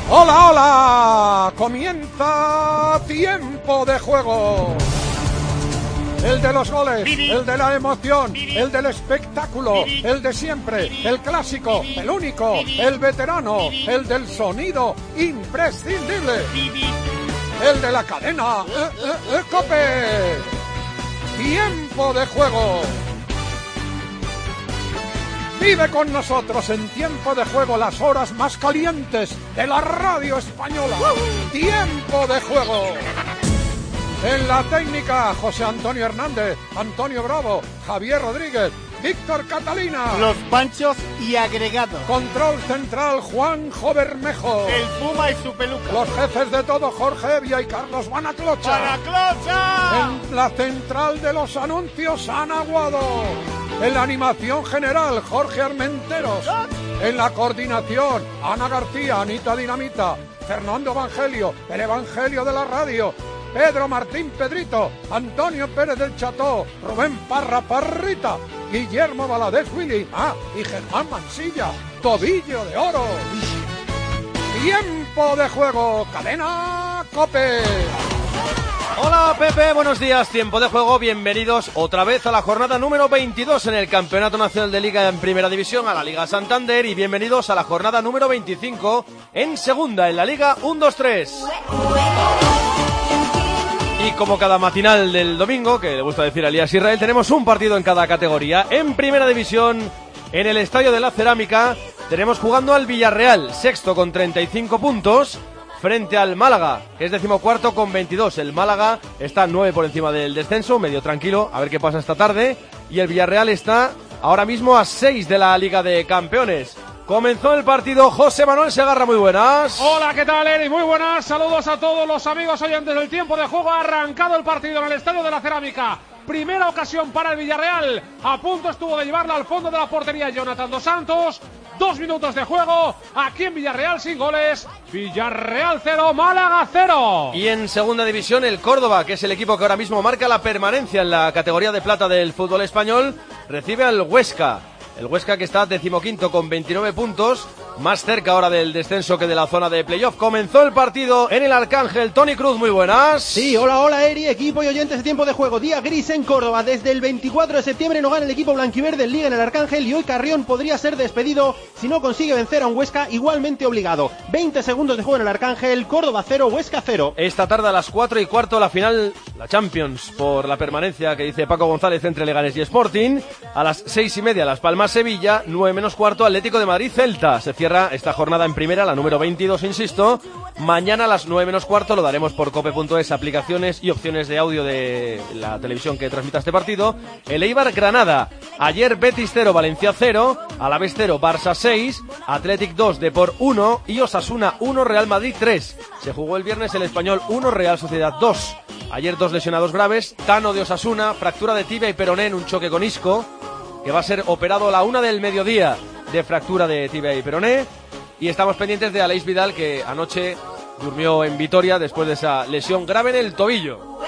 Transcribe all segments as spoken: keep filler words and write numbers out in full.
¡Hola, hola! Comienza Tiempo de Juego. El de los goles, el de la emoción, el del espectáculo, el de siempre, el clásico, el único, el veterano, el del sonido imprescindible, el de la cadena eh, eh, eh, COPE. Tiempo de Juego. Vive con nosotros en Tiempo de Juego las horas más calientes de la radio española. Tiempo de Juego. En la técnica, José Antonio Hernández, Antonio Bravo, Javier Rodríguez, Víctor Catalina. Los Panchos y agregados. Control central, Juanjo Bermejo. El Puma y su peluca. Los jefes de todo, Jorge Evia y Carlos Banaclocha. ¡Banaclocha! En la central de los anuncios, Ana Guado. En la animación general, Jorge Armenteros. En la coordinación, Ana García, Anita Dinamita, Fernando Evangelio, el Evangelio de la radio, Pedro Martín Pedrito, Antonio Pérez del Cható, Rubén Parra Parrita, Guillermo Valadez Willy, ah, y Germán Mansilla, Tobillo de Oro. Tiempo de Juego, cadena COPE. Hola Pepe, buenos días, Tiempo de Juego, bienvenidos otra vez a la jornada número veintidós en el Campeonato Nacional de Liga en Primera División, a la Liga Santander, y bienvenidos a la jornada número veinticinco en Segunda, en la Liga uno dos tres. Y como cada matinal del domingo, que le gusta decir a Elías Israel, tenemos un partido en cada categoría. En Primera División, en el Estadio de la Cerámica, tenemos jugando al Villarreal, sexto con treinta y cinco puntos, frente al Málaga, que es decimocuarto con veintidós. El Málaga está nueve por encima del descenso, medio tranquilo, a ver qué pasa esta tarde. Y el Villarreal está ahora mismo a seis de la Liga de Campeones. Comenzó el partido, José Manuel Segarra, muy buenas. Hola, ¿qué tal, Eri? Muy buenas, saludos a todos los amigos oyentes del Tiempo de Juego. Ha arrancado el partido en el Estadio de la Cerámica. Primera ocasión para el Villarreal. A punto estuvo de llevarla al fondo de la portería Jonathan Dos Santos. Dos minutos de juego. Aquí en Villarreal sin goles. Villarreal cero, Málaga cero. Y en Segunda División el Córdoba, que es el equipo que ahora mismo marca la permanencia en la categoría de plata del fútbol español, recibe al Huesca. El Huesca, que está decimoquinto con veintinueve puntos, más cerca ahora del descenso que de la zona de playoff. Comenzó el partido en el Arcángel. Tony Cruz, muy buenas. Sí, hola, hola, Eri, equipo y oyentes de Tiempo de Juego. Día gris en Córdoba. Desde el veinticuatro de septiembre no gana el equipo blanquiverde en Liga en el Arcángel, y hoy Carrión podría ser despedido si no consigue vencer a un Huesca igualmente obligado. veinte segundos de juego en el Arcángel. Córdoba cero, Huesca cero. Esta tarde a las cuatro y cuarto la final, la Champions por la permanencia que dice Paco González entre Leganés y Sporting. A las seis y media Las Palmas Sevilla, nueve menos cuarto Atlético de Madrid Celta. Se cierra esta jornada en primera, la número veintidós, insisto. Mañana a las nueve menos cuarto lo daremos por cope punto es, aplicaciones y opciones de audio de la televisión que transmita este partido. El Eibar Granada. Ayer Betis cero, Valencia cero, Alavés cero, Barça seis, Athletic dos, Depor uno y Osasuna uno, Real Madrid tres. Se jugó el viernes el Español uno, Real Sociedad dos. Ayer dos lesionados graves, Tano de Osasuna, fractura de tibia y peroné en un choque con Isco, que va a ser operado a la una del mediodía de fractura de tibia y peroné. Y estamos pendientes de Aleix Vidal, que anoche durmió en Vitoria después de esa lesión grave en el tobillo.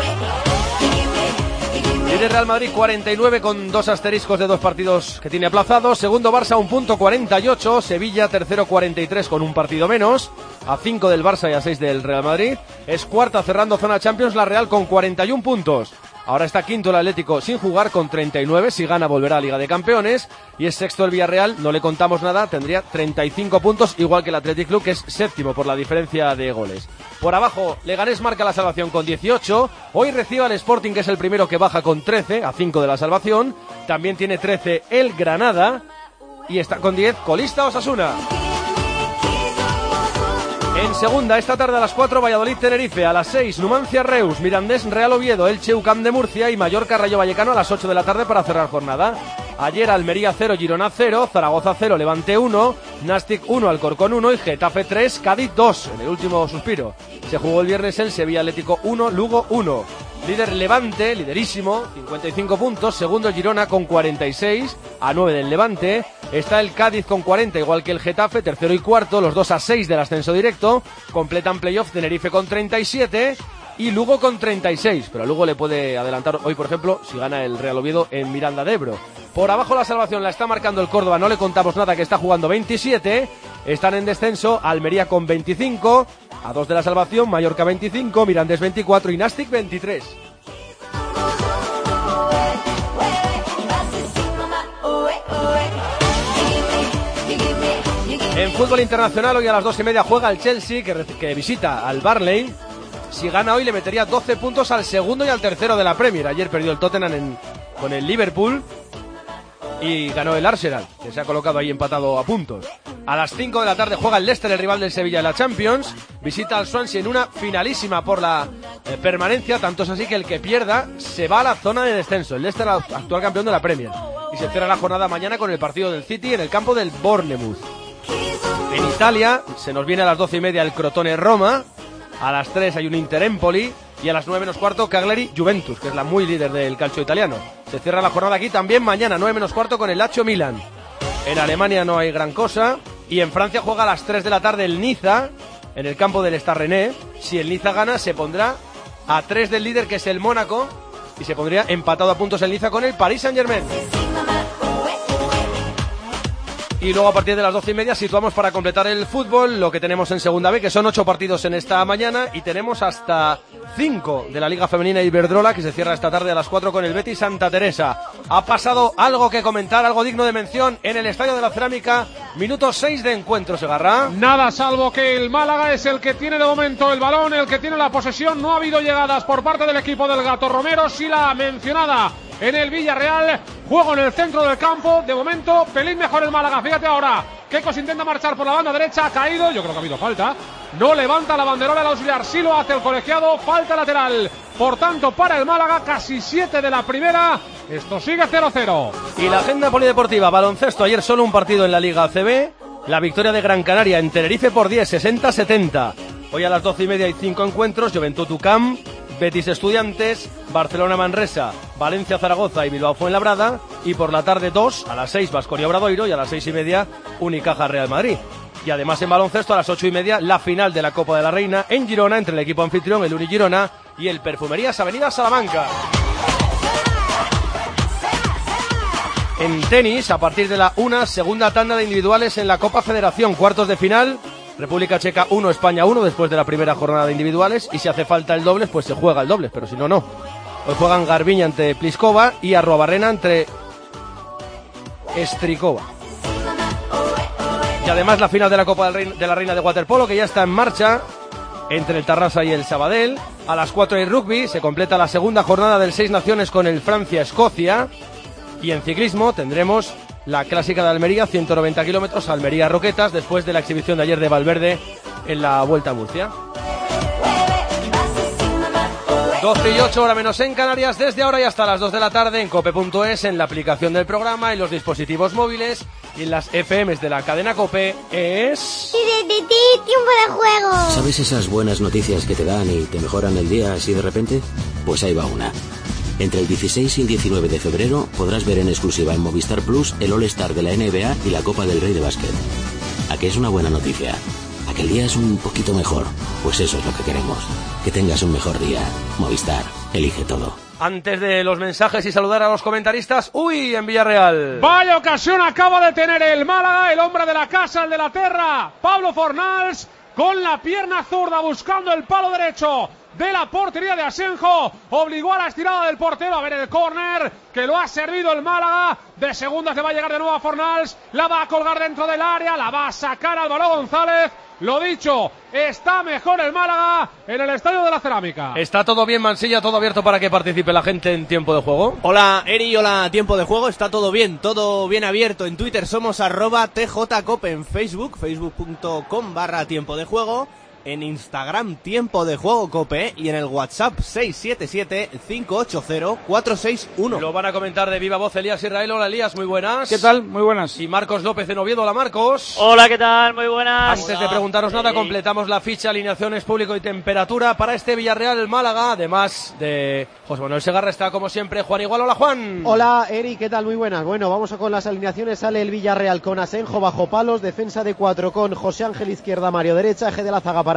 Líder Real Madrid cuarenta y nueve con dos asteriscos de dos partidos que tiene aplazados. Segundo Barça un punto cuarenta y ocho. Sevilla tercero cuarenta y tres con un partido menos. A cinco del Barça y a seis del Real Madrid. Es cuarta cerrando zona Champions la Real con cuarenta y uno puntos. Ahora está quinto el Atlético sin jugar con treinta y nueve, si gana volverá a Liga de Campeones, y es sexto el Villarreal, no le contamos nada, tendría treinta y cinco puntos, igual que el Athletic Club, que es séptimo por la diferencia de goles. Por abajo, Leganés marca la salvación con dieciocho, hoy recibe al Sporting, que es el primero que baja con trece, a cinco de la salvación, también tiene trece el Granada, y está con diez colista Osasuna. En segunda, esta tarde a las cuatro, Valladolid-Tenerife, a las seis, Numancia-Reus, Mirandés-Real Oviedo, Elche-UCAM de Murcia y Mallorca-Rayo Vallecano a las ocho de la tarde para cerrar jornada. Ayer Almería cero, Girona cero, Zaragoza cero, Levante uno, Nastic uno, Alcorcón uno y Getafe tres, Cádiz dos, en el último suspiro. Se jugó el viernes el Sevilla Atlético uno, Lugo uno. Líder Levante, liderísimo, cincuenta y cinco puntos. Segundo Girona con cuarenta y seis, a nueve del Levante. Está el Cádiz con cuarenta, igual que el Getafe, tercero y cuarto, los dos a seis del ascenso directo. Completan playoff Tenerife con treinta y siete y Lugo con treinta y seis. Pero a Lugo le puede adelantar hoy, por ejemplo, si gana el Real Oviedo en Miranda de Ebro. Por abajo la salvación la está marcando el Córdoba, no le contamos nada, que está jugando veintisiete. están en descenso Almería con veinticinco, a dos de la salvación, Mallorca veinticinco, Mirandés veinticuatro y Nàstic veintitrés. En fútbol internacional, hoy a las dos y media juega el Chelsea, que, que visita al Burnley. Si gana hoy le metería doce puntos al segundo y al tercero de la Premier. Ayer perdió el Tottenham en, con el Liverpool y ganó el Arsenal, que se ha colocado ahí empatado a puntos. A las cinco de la tarde juega el Leicester, el rival del Sevilla en la Champions. Visita al Swansea en una finalísima por la eh, permanencia. Tanto es así que el que pierda se va a la zona de descenso. El Leicester, actual campeón de la Premier. Y se cierra la jornada mañana con el partido del City en el campo del Bournemouth. En Italia se nos viene a las doce y media el Crotone-Roma. A las tres hay un Inter-Empoli. Y a las nueve menos cuarto Cagliari-Juventus, que es la muy líder del calcio italiano. Se cierra la jornada aquí también mañana, nueve menos cuarto, con el Lazio-Milan. En Alemania no hay gran cosa. Y en Francia juega a las tres de la tarde el Niza, en el campo del Stade Rennais. Si el Niza gana, se pondrá a tres del líder, que es el Mónaco. Y se pondría empatado a puntos el Niza con el Paris Saint-Germain. Y luego a partir de las doce y media situamos para completar el fútbol lo que tenemos en Segunda B, que son ocho partidos en esta mañana, y tenemos hasta cinco de la Liga Femenina Iberdrola, que se cierra esta tarde a las cuatro con el Betis Santa Teresa. Ha pasado algo que comentar, algo digno de mención en el Estadio de la Cerámica. Minuto seis de encuentro, Segarra. Nada, salvo que el Málaga es el que tiene de momento el balón, el que tiene la posesión. No ha habido llegadas por parte del equipo del Gato Romero, sí la mencionada en el Villarreal. Juego en el centro del campo, de momento pelín mejor el Málaga. Fíjate ahora, Quecos intenta marchar por la banda derecha, ha caído, yo creo que ha habido falta. No levanta la banderola el auxiliar, sí lo hace el colegiado, falta lateral. Por tanto, para el Málaga, casi siete de la primera, esto sigue cero cero. Y la agenda polideportiva, baloncesto, ayer solo un partido en la Liga A C B, la victoria de Gran Canaria en Tenerife por diez, sesenta setenta. Hoy a las doce y media hay cinco encuentros, Juventud Ucam, Betis Estudiantes, Barcelona-Manresa, Valencia-Zaragoza y Bilbao-Fuenlabrada. Y por la tarde dos, a las seis Baskonia-Obradoiro y a las seis y media Unicaja-Real Madrid. Y además en baloncesto a las ocho y media la final de la Copa de la Reina en Girona entre el equipo anfitrión, el Uni Girona, y el Perfumerías Avenida Salamanca. En tenis, a partir de la una, segunda tanda de individuales en la Copa Federación, cuartos de final. República Checa uno, España uno, después de la primera jornada de individuales, y si hace falta el doble, pues se juega el doble, pero si no, no. Hoy juegan Garbiñe ante Pliskova y Arruabarrena entre Strikova. Y además la final de la Copa de la Reina de Waterpolo, que ya está en marcha, entre el Tarrasa y el Sabadell. A las cuatro hay rugby, se completa la segunda jornada del Seis Naciones con el Francia-Escocia. Y en ciclismo tendremos la clásica de Almería, ciento noventa kilómetros, Almería-Roquetas, después de la exhibición de ayer de Valverde en la Vuelta a Murcia. doce y ocho, hora menos en Canarias, desde ahora y hasta las dos de la tarde en cope punto es, en la aplicación del programa, en los dispositivos móviles y en las F Ms de la cadena COPE es... ¡Tiempo de juego! ¿Sabes esas buenas noticias que te dan y te mejoran el día así de repente? Pues ahí va una. Entre el dieciséis y el diecinueve de febrero podrás ver en exclusiva en Movistar Plus el All-Star de la N B A y la Copa del Rey de Básquet. ¿A qué es una buena noticia? ¿A que el día es un poquito mejor? Pues eso es lo que queremos. Que tengas un mejor día. Movistar, elige todo. Antes de los mensajes y saludar a los comentaristas, ¡uy! En Villarreal. Vaya ocasión acaba de tener el Málaga, el hombre de la casa, el de la tierra, Pablo Fornals, con la pierna zurda buscando el palo derecho de la portería de Asenjo, obligó a la estirada del portero a ver el córner, que lo ha servido el Málaga, de segundas le va a llegar de nuevo a Fornals, la va a colgar dentro del área, la va a sacar Álvaro González. Lo dicho, está mejor el Málaga en el Estadio de la Cerámica. ¿Está todo bien, Mansilla? ¿Todo abierto para que participe la gente en tiempo de juego? Hola, Eri, hola, tiempo de juego. Está todo bien, todo bien abierto. En Twitter somos arroba tjcope, en Facebook, facebook punto com barra tiempo de juego. En Instagram, Tiempo de Juego Cope, y en el WhatsApp seis siete siete, cinco ocho cero, cuatro seis uno. Lo van a comentar de viva voz Elías Israel. Hola, Elías, muy buenas. ¿Qué tal? Muy buenas. Y Marcos López en Oviedo. Hola, Marcos. Hola, ¿qué tal? Muy buenas. Antes Hola. de preguntaros nada, Sí. completamos la ficha, alineaciones, público y temperatura para este Villarreal Málaga. Además de José Manuel Segarra, está como siempre Juan Igual. Hola, Juan. Hola, Eri, ¿qué tal? Muy buenas. Bueno, vamos a con las alineaciones. Sale el Villarreal con Asenjo bajo palos, defensa de cuatro con José Ángel izquierda, Mario derecha, eje de la zaga para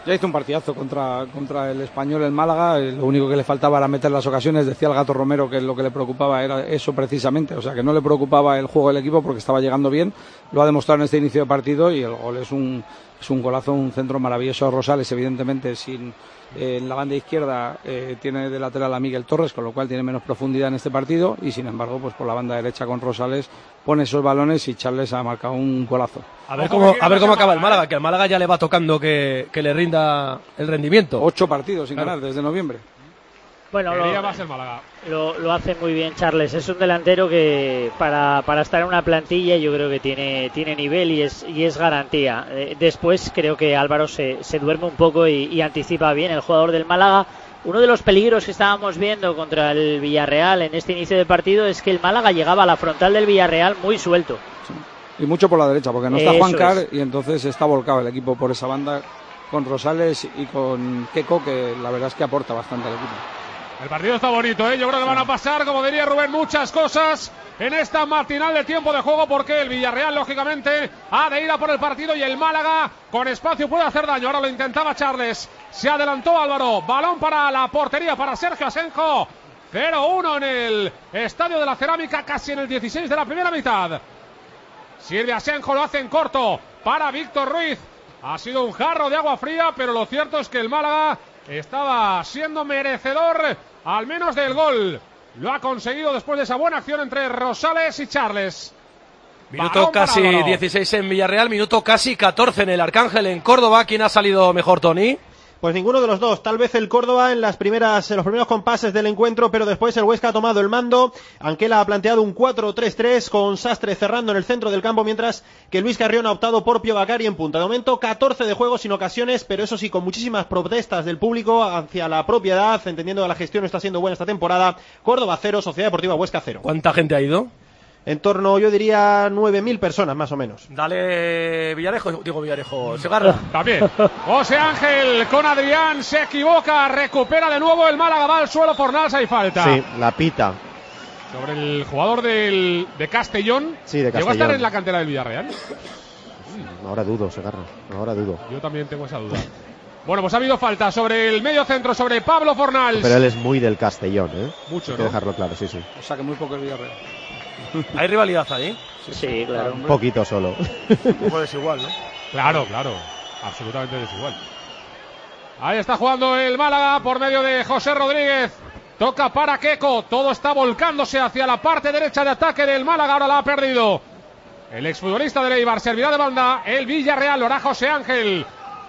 Ya hizo un partidazo contra, contra el Español, el Málaga. Lo único que le faltaba era meter las ocasiones. Decía el Gato Romero que lo que le preocupaba era eso precisamente. O sea, que no le preocupaba el juego del equipo porque estaba llegando bien. Lo ha demostrado en este inicio de partido y el gol es un, es un golazo, un centro maravilloso a Rosales. Evidentemente, sin eh, en la banda izquierda eh, tiene de lateral a Miguel Torres, con lo cual tiene menos profundidad en este partido. Y sin embargo, pues por la banda derecha con Rosales pone esos balones y Charles ha marcado un golazo. A ver cómo, a ver cómo acaba el Málaga, que al Málaga ya le va tocando que, que le rinda el rendimiento. Ocho partidos sin claro. ganar desde noviembre. Bueno, lo, más el Málaga. Lo, lo hace muy bien Charles. Es un delantero que para, para estar en una plantilla yo creo que tiene, tiene nivel y es, y es garantía. Eh, después creo que Álvaro se, se duerme un poco y, y anticipa bien el jugador del Málaga. Uno de los peligros que estábamos viendo contra el Villarreal en este inicio de partido es que el Málaga llegaba a la frontal del Villarreal muy suelto. Sí. Y mucho por la derecha, porque no está Eso Juan Car es. y entonces está volcado el equipo por esa banda con Rosales y con Keco, que la verdad es que aporta bastante al equipo. El partido está bonito, ¿eh? Yo creo que van a pasar, como diría Rubén, muchas cosas en esta matinal de tiempo de juego, porque el Villarreal, lógicamente, ha de ir a por el partido y el Málaga, con espacio, puede hacer daño. Ahora lo intentaba Charles, se adelantó Álvaro, balón para la portería, para Sergio Asenjo. cero uno en el Estadio de la Cerámica, casi en el dieciséis de la primera mitad. Sirve Asenjo, lo hace en corto para Víctor Ruiz. Ha sido un jarro de agua fría, pero lo cierto es que el Málaga estaba siendo merecedor al menos del gol. Lo ha conseguido después de esa buena acción entre Rosales y Charles. Minuto Balón casi para dieciséis en Villarreal, minuto casi catorce en el Arcángel en Córdoba. ¿Quién ha salido mejor, Tony? Pues ninguno de los dos, tal vez el Córdoba en las primeras, en los primeros compases del encuentro, pero después el Huesca ha tomado el mando. Anquela ha planteado un cuatro tres tres con Sastre cerrando en el centro del campo, mientras que Luis Carrión ha optado por Pio Bacari en punta. De momento catorce de juego sin ocasiones, pero eso sí, con muchísimas protestas del público hacia la propiedad, entendiendo que la gestión no está siendo buena esta temporada. Córdoba cero, Sociedad Deportiva Huesca cero. ¿Cuánta gente ha ido? En torno, yo diría, nueve mil personas más o menos. Dale Villarejo, digo Villarejo, Segarra. También. José Ángel con Adrián, se equivoca, recupera de nuevo el Málaga, va al suelo, Fornals, hay falta. Sí, la pita. Sobre el jugador del, de Castellón. Sí, de Castellón. ¿Llegó a estar en la cantera del Villarreal? Ahora dudo, Segarra, ahora dudo. Yo también tengo esa duda. Bueno, pues ha habido falta sobre el medio centro, sobre Pablo Fornals. Pero él es muy del Castellón, ¿eh? Mucho, Hay que ¿no? dejarlo claro, sí, sí. O sea que muy poco el Villarreal. ¿Hay rivalidad ahí? Sí, sí, claro. Un poquito solo. Un poco desigual, ¿no? Claro, claro. Absolutamente desigual. Ahí está jugando el Málaga por medio de José Rodríguez. Toca para Keco. Todo está volcándose hacia la parte derecha de ataque del Málaga. Ahora la ha perdido el exfutbolista de Eibar. Servirá de banda el Villarreal. Lo hará José Ángel.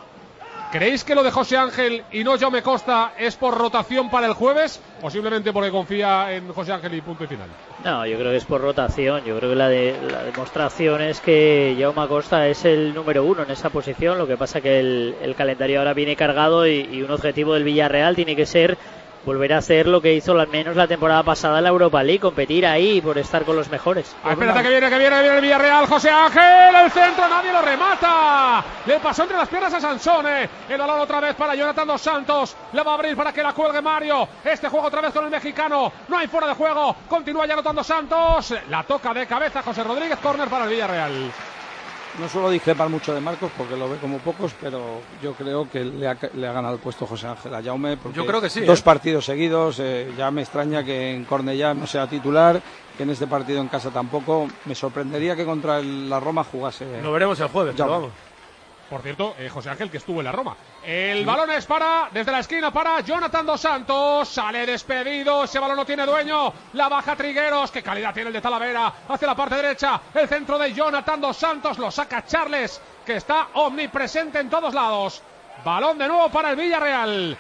¿Creéis que lo de José Ángel y no Jaume Costa es por rotación para el jueves o simplemente porque confía en José Ángel y punto y final? No, yo creo que es por rotación. Yo creo que la, de, la demostración es que Jaume Costa es el número uno en esa posición. Lo que pasa que el, el calendario ahora viene cargado y, y un objetivo del Villarreal tiene que ser volver a hacer lo que hizo al menos la temporada pasada en la Europa League, competir ahí por estar con los mejores. Ah, espérate que viene, que viene, que viene el Villarreal. José Ángel, el centro, nadie lo remata. Le pasó entre las piernas a Sansone. El balón otra vez para Jonathan Dos Santos. Le va a abrir para que la cuelgue Mario. Este juego otra vez con el mexicano. No hay fuera de juego. Continúa Jonathan Dos Santos. La toca de cabeza José Rodríguez. Córner para el Villarreal. No suelo discrepar mucho de Marcos porque lo ve como pocos, pero yo creo que le ha, le ha ganado el puesto José Ángel a Jaume. Porque yo creo que sí. Dos ¿eh? partidos seguidos, eh, ya me extraña que en Cornellá no sea titular, que en este partido en casa tampoco. Me sorprendería que contra el, la Roma jugase. Lo veremos el jueves, pero vamos. Por cierto, eh, José Ángel que estuvo en la Roma. El sí. balón es para, desde la esquina para Jonathan Dos Santos. Sale despedido, ese balón no tiene dueño. La baja Trigueros, qué calidad tiene el de Talavera. Hacia la parte derecha, el centro de Jonathan Dos Santos. Lo saca Charles, que está omnipresente en todos lados. Balón de nuevo para el Villarreal.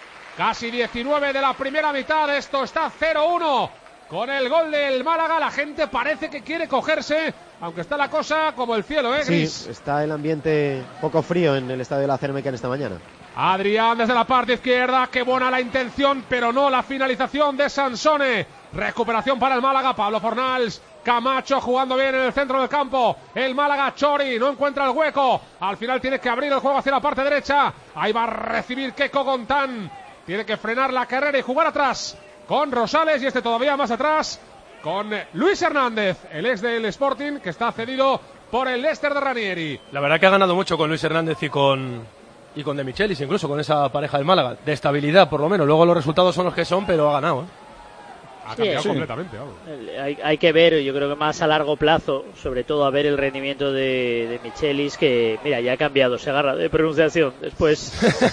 Casi diecinueve de la primera mitad, esto está cero uno. Con el gol del Málaga, la gente parece que quiere cogerse, aunque está la cosa como el cielo, ¿eh, Gris? Sí, está el ambiente poco frío en el estadio de la Cerámica en esta mañana. Adrián desde la parte izquierda, qué buena la intención, pero no la finalización de Sansone. Recuperación para el Málaga, Pablo Fornals. Camacho jugando bien en el centro del campo. El Málaga, Chori, no encuentra el hueco. Al final tiene que abrir el juego hacia la parte derecha. Ahí va a recibir Keco Gontán. Tiene que frenar la carrera y jugar atrás con Rosales, y este todavía más atrás con Luis Hernández, el ex del Sporting, que está cedido por el Leicester de Ranieri. La verdad que ha ganado mucho con Luis Hernández y con Y con De Michelis, incluso con esa pareja del Málaga, de estabilidad por lo menos. Luego los resultados son los que son, pero ha ganado, ¿eh? Ha cambiado sí, completamente, vamos. Hay, hay que ver, yo creo que más a largo plazo, sobre todo a ver el rendimiento de, de Michelis, que mira, ya ha cambiado, se agarra de pronunciación después.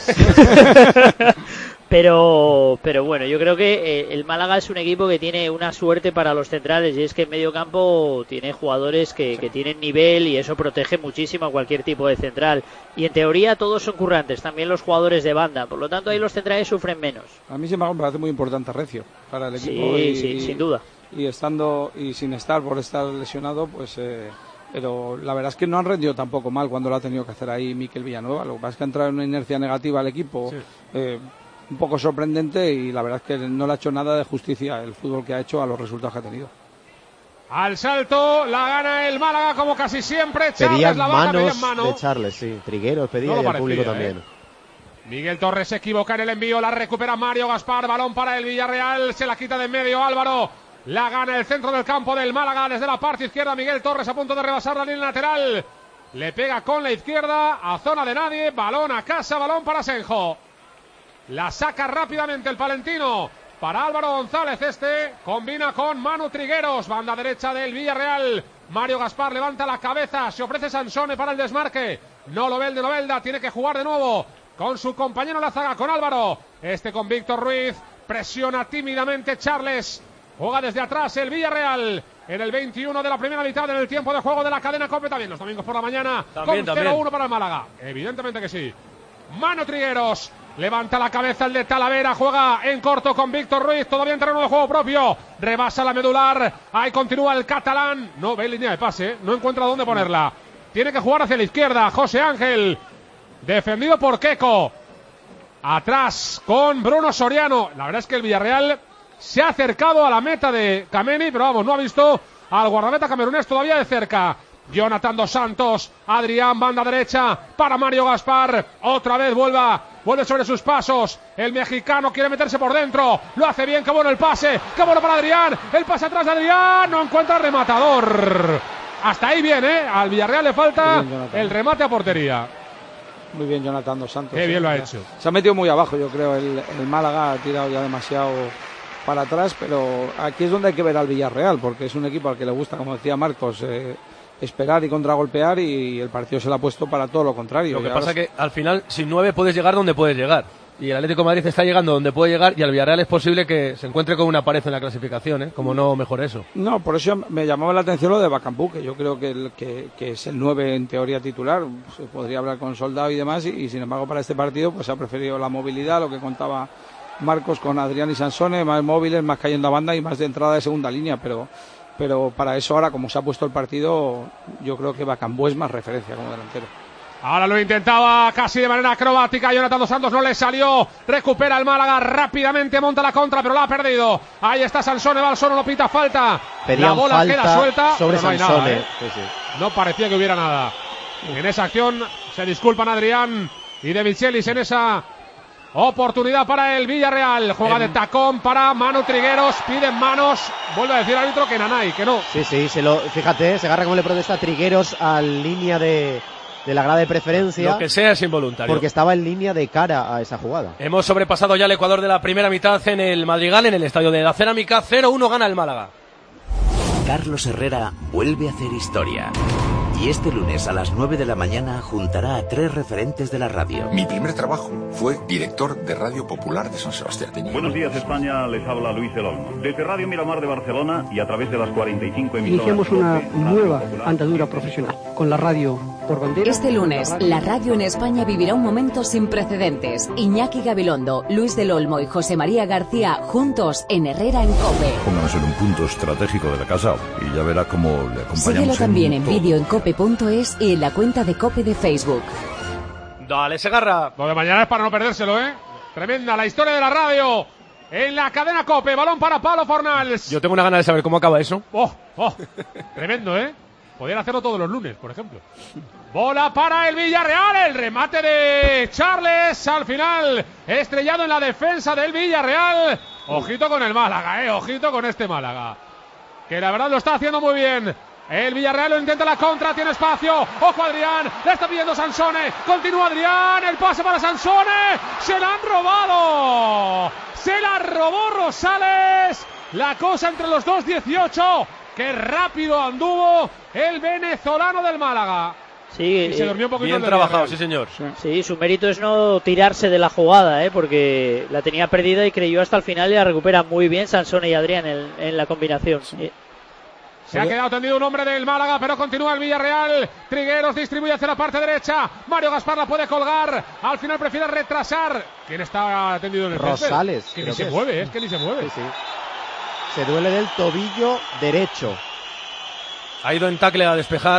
pero pero bueno, yo creo que eh, el Málaga es un equipo que tiene una suerte para los centrales, y es que en medio campo tiene jugadores que, que tienen nivel, y eso protege muchísimo a cualquier tipo de central. Y en teoría todos son currantes, también los jugadores de banda, por lo tanto ahí los centrales sufren menos. A mí se me parece muy importante Recio para el equipo. Sí, y, sí, sin duda. Y estando y sin estar por estar lesionado, pues eh, pero la verdad es que no han rendido tampoco mal cuando lo ha tenido que hacer ahí Mikel Villanueva. Lo que pasa es que ha entrado en una inercia negativa al equipo, sí. eh, un poco sorprendente, y la verdad es que no le ha hecho nada de justicia el fútbol que ha hecho a los resultados que ha tenido. Al salto la gana el Málaga como casi siempre. Charles pedían la baja, manos pedían mano. de Charles, sí. Trigueros pedía, no y el público parecía, también. ¿eh? Miguel Torres se equivoca en el envío, la recupera Mario Gaspar, balón para el Villarreal, se la quita de en medio Álvaro, la gana el centro del campo del Málaga desde la parte izquierda. Miguel Torres a punto de rebasar la línea lateral, le pega con la izquierda a zona de nadie, balón a casa, balón para Senjo, la saca rápidamente el palentino para Álvaro González, este combina con Manu Trigueros, banda derecha del Villarreal. Mario Gaspar levanta la cabeza, se ofrece Sansone para el desmarque, no lo ve el de Novelda, tiene que jugar de nuevo con su compañero en la zaga, con Álvaro, este con Víctor Ruiz, presiona tímidamente Charles, juega desde atrás el Villarreal en el veintiuno de la primera mitad, en el tiempo de juego de la cadena COPE, también los domingos por la mañana, también, con cero uno para el Málaga, evidentemente que sí. Mano Trigueros, levanta la cabeza el de Talavera, juega en corto con Víctor Ruiz, todavía en terreno de juego propio, rebasa la medular, ahí continúa el catalán, no ve línea de pase, no encuentra dónde ponerla, tiene que jugar hacia la izquierda, José Ángel, defendido por Queco, atrás con Bruno Soriano. La verdad es que el Villarreal se ha acercado a la meta de Kameni, pero vamos, no ha visto al guardameta camerunés todavía de cerca. Jonathan Dos Santos, Adrián, banda derecha para Mario Gaspar, otra vez vuelve, vuelve sobre sus pasos, el mexicano quiere meterse por dentro, lo hace bien, qué bueno el pase, qué bueno para Adrián, el pase atrás de Adrián, no encuentra el rematador, hasta ahí bien, eh, al Villarreal le falta bien, el remate a portería. Muy bien Jonathan Dos Santos. Qué bien lo ha hecho. Se ha metido muy abajo, yo creo, el, el Málaga ha tirado ya demasiado para atrás, pero aquí es donde hay que ver al Villarreal, porque es un equipo al que le gusta, como decía Marcos, eh, esperar y contragolpear, y el partido se le ha puesto para todo lo contrario. Lo que pasa es que al final, sin nueve puedes llegar donde puedes llegar. Y el Atlético de Madrid está llegando donde puede llegar, y al Villarreal es posible que se encuentre con una pared en la clasificación, ¿eh? Como no mejore eso. No, por eso me llamaba la atención lo de Bacampú, que yo creo que, el, que, que es el nueve en teoría titular. Se podría hablar con Soldado y demás, y, y sin embargo para este partido pues ha preferido la movilidad, lo que contaba Marcos con Adrián y Sansone, más móviles, más cayendo a banda y más de entrada de segunda línea, pero pero para eso ahora, como se ha puesto el partido, yo creo que Bacampú es más referencia como delantero. Ahora lo intentaba casi de manera acrobática Jonathan Dos Santos, no le salió, recupera el Málaga, rápidamente monta la contra, pero la ha perdido. Ahí está Sansone, va al solo, no pita falta. Pedían la bola falta queda suelta, sobre pero no hay Sansone. nada, ¿eh? Sí, sí. No parecía que hubiera nada. En esa acción se disculpan Adrián y De Michelis en esa oportunidad para el Villarreal. Juega de tacón para Manu Trigueros, piden manos, vuelve a decir el árbitro que Nanay, que no. Sí, sí, se lo, fíjate, se agarra como le protesta Trigueros a línea de, de la grada de preferencia. Lo que sea es involuntario. Porque estaba en línea de cara a esa jugada. Hemos sobrepasado ya el Ecuador de la primera mitad en el Madrigal, en el estadio de la Cerámica. cero uno gana el Málaga. Carlos Herrera vuelve a hacer historia. Y este lunes a las nueve de la mañana juntará a tres referentes de la radio. Mi primer trabajo fue director de Radio Popular de San Sebastián. Tenía... Buenos días España, les habla Luis del Olmo. Desde Radio Miramar de Barcelona y a través de las cuarenta y cinco emisoras... Iniciamos una nueva andadura profesional con la radio por bandera. Este lunes, la radio en España vivirá un momento sin precedentes. Iñaki Gabilondo, Luis del Olmo y José María García juntos en Herrera en COPE. Pónganos en un punto estratégico de la casa y ya verá cómo le acompañamos. Síguelo también en, en vídeo en cope punto es y en la cuenta de COPE de Facebook. Dale, Segarra. Lo de mañana es para no perdérselo, ¿eh? Tremenda la historia de la radio en la cadena COPE. Balón para Pablo Fornals. Yo tengo una gana de saber cómo acaba eso. Oh, oh, tremendo, ¿eh? Podrían hacerlo todos los lunes, por ejemplo. Bola para el Villarreal, el remate de Charles al final, estrellado en la defensa del Villarreal. Ojito con el Málaga, eh, ojito con este Málaga, que la verdad lo está haciendo muy bien. El Villarreal lo intenta la contra, tiene espacio. Ojo Adrián, le está pidiendo Sansone. Continúa Adrián, el pase para Sansone. Se la han robado. Se la robó Rosales. La cosa entre los dos, dieciocho. Qué rápido anduvo el venezolano del Málaga. Sí, y se durmió un poquito. Bien trabajado, sí señor. Sí. sí, su mérito es no tirarse de la jugada, ¿eh? Porque la tenía perdida y creyó hasta el final y la recupera muy bien Sansone y Adrián en, en la combinación. Sí. Se ha quedado tendido un hombre del Málaga, pero continúa el Villarreal. Trigueros distribuye hacia la parte derecha. Mario Gaspar la puede colgar. Al final prefiere retrasar. ¿Quién está tendido en el césped? Rosales. Que ni se mueve, es que ni se mueve. Sí, sí. Se duele del tobillo derecho. Ha ido en tackle a despejar.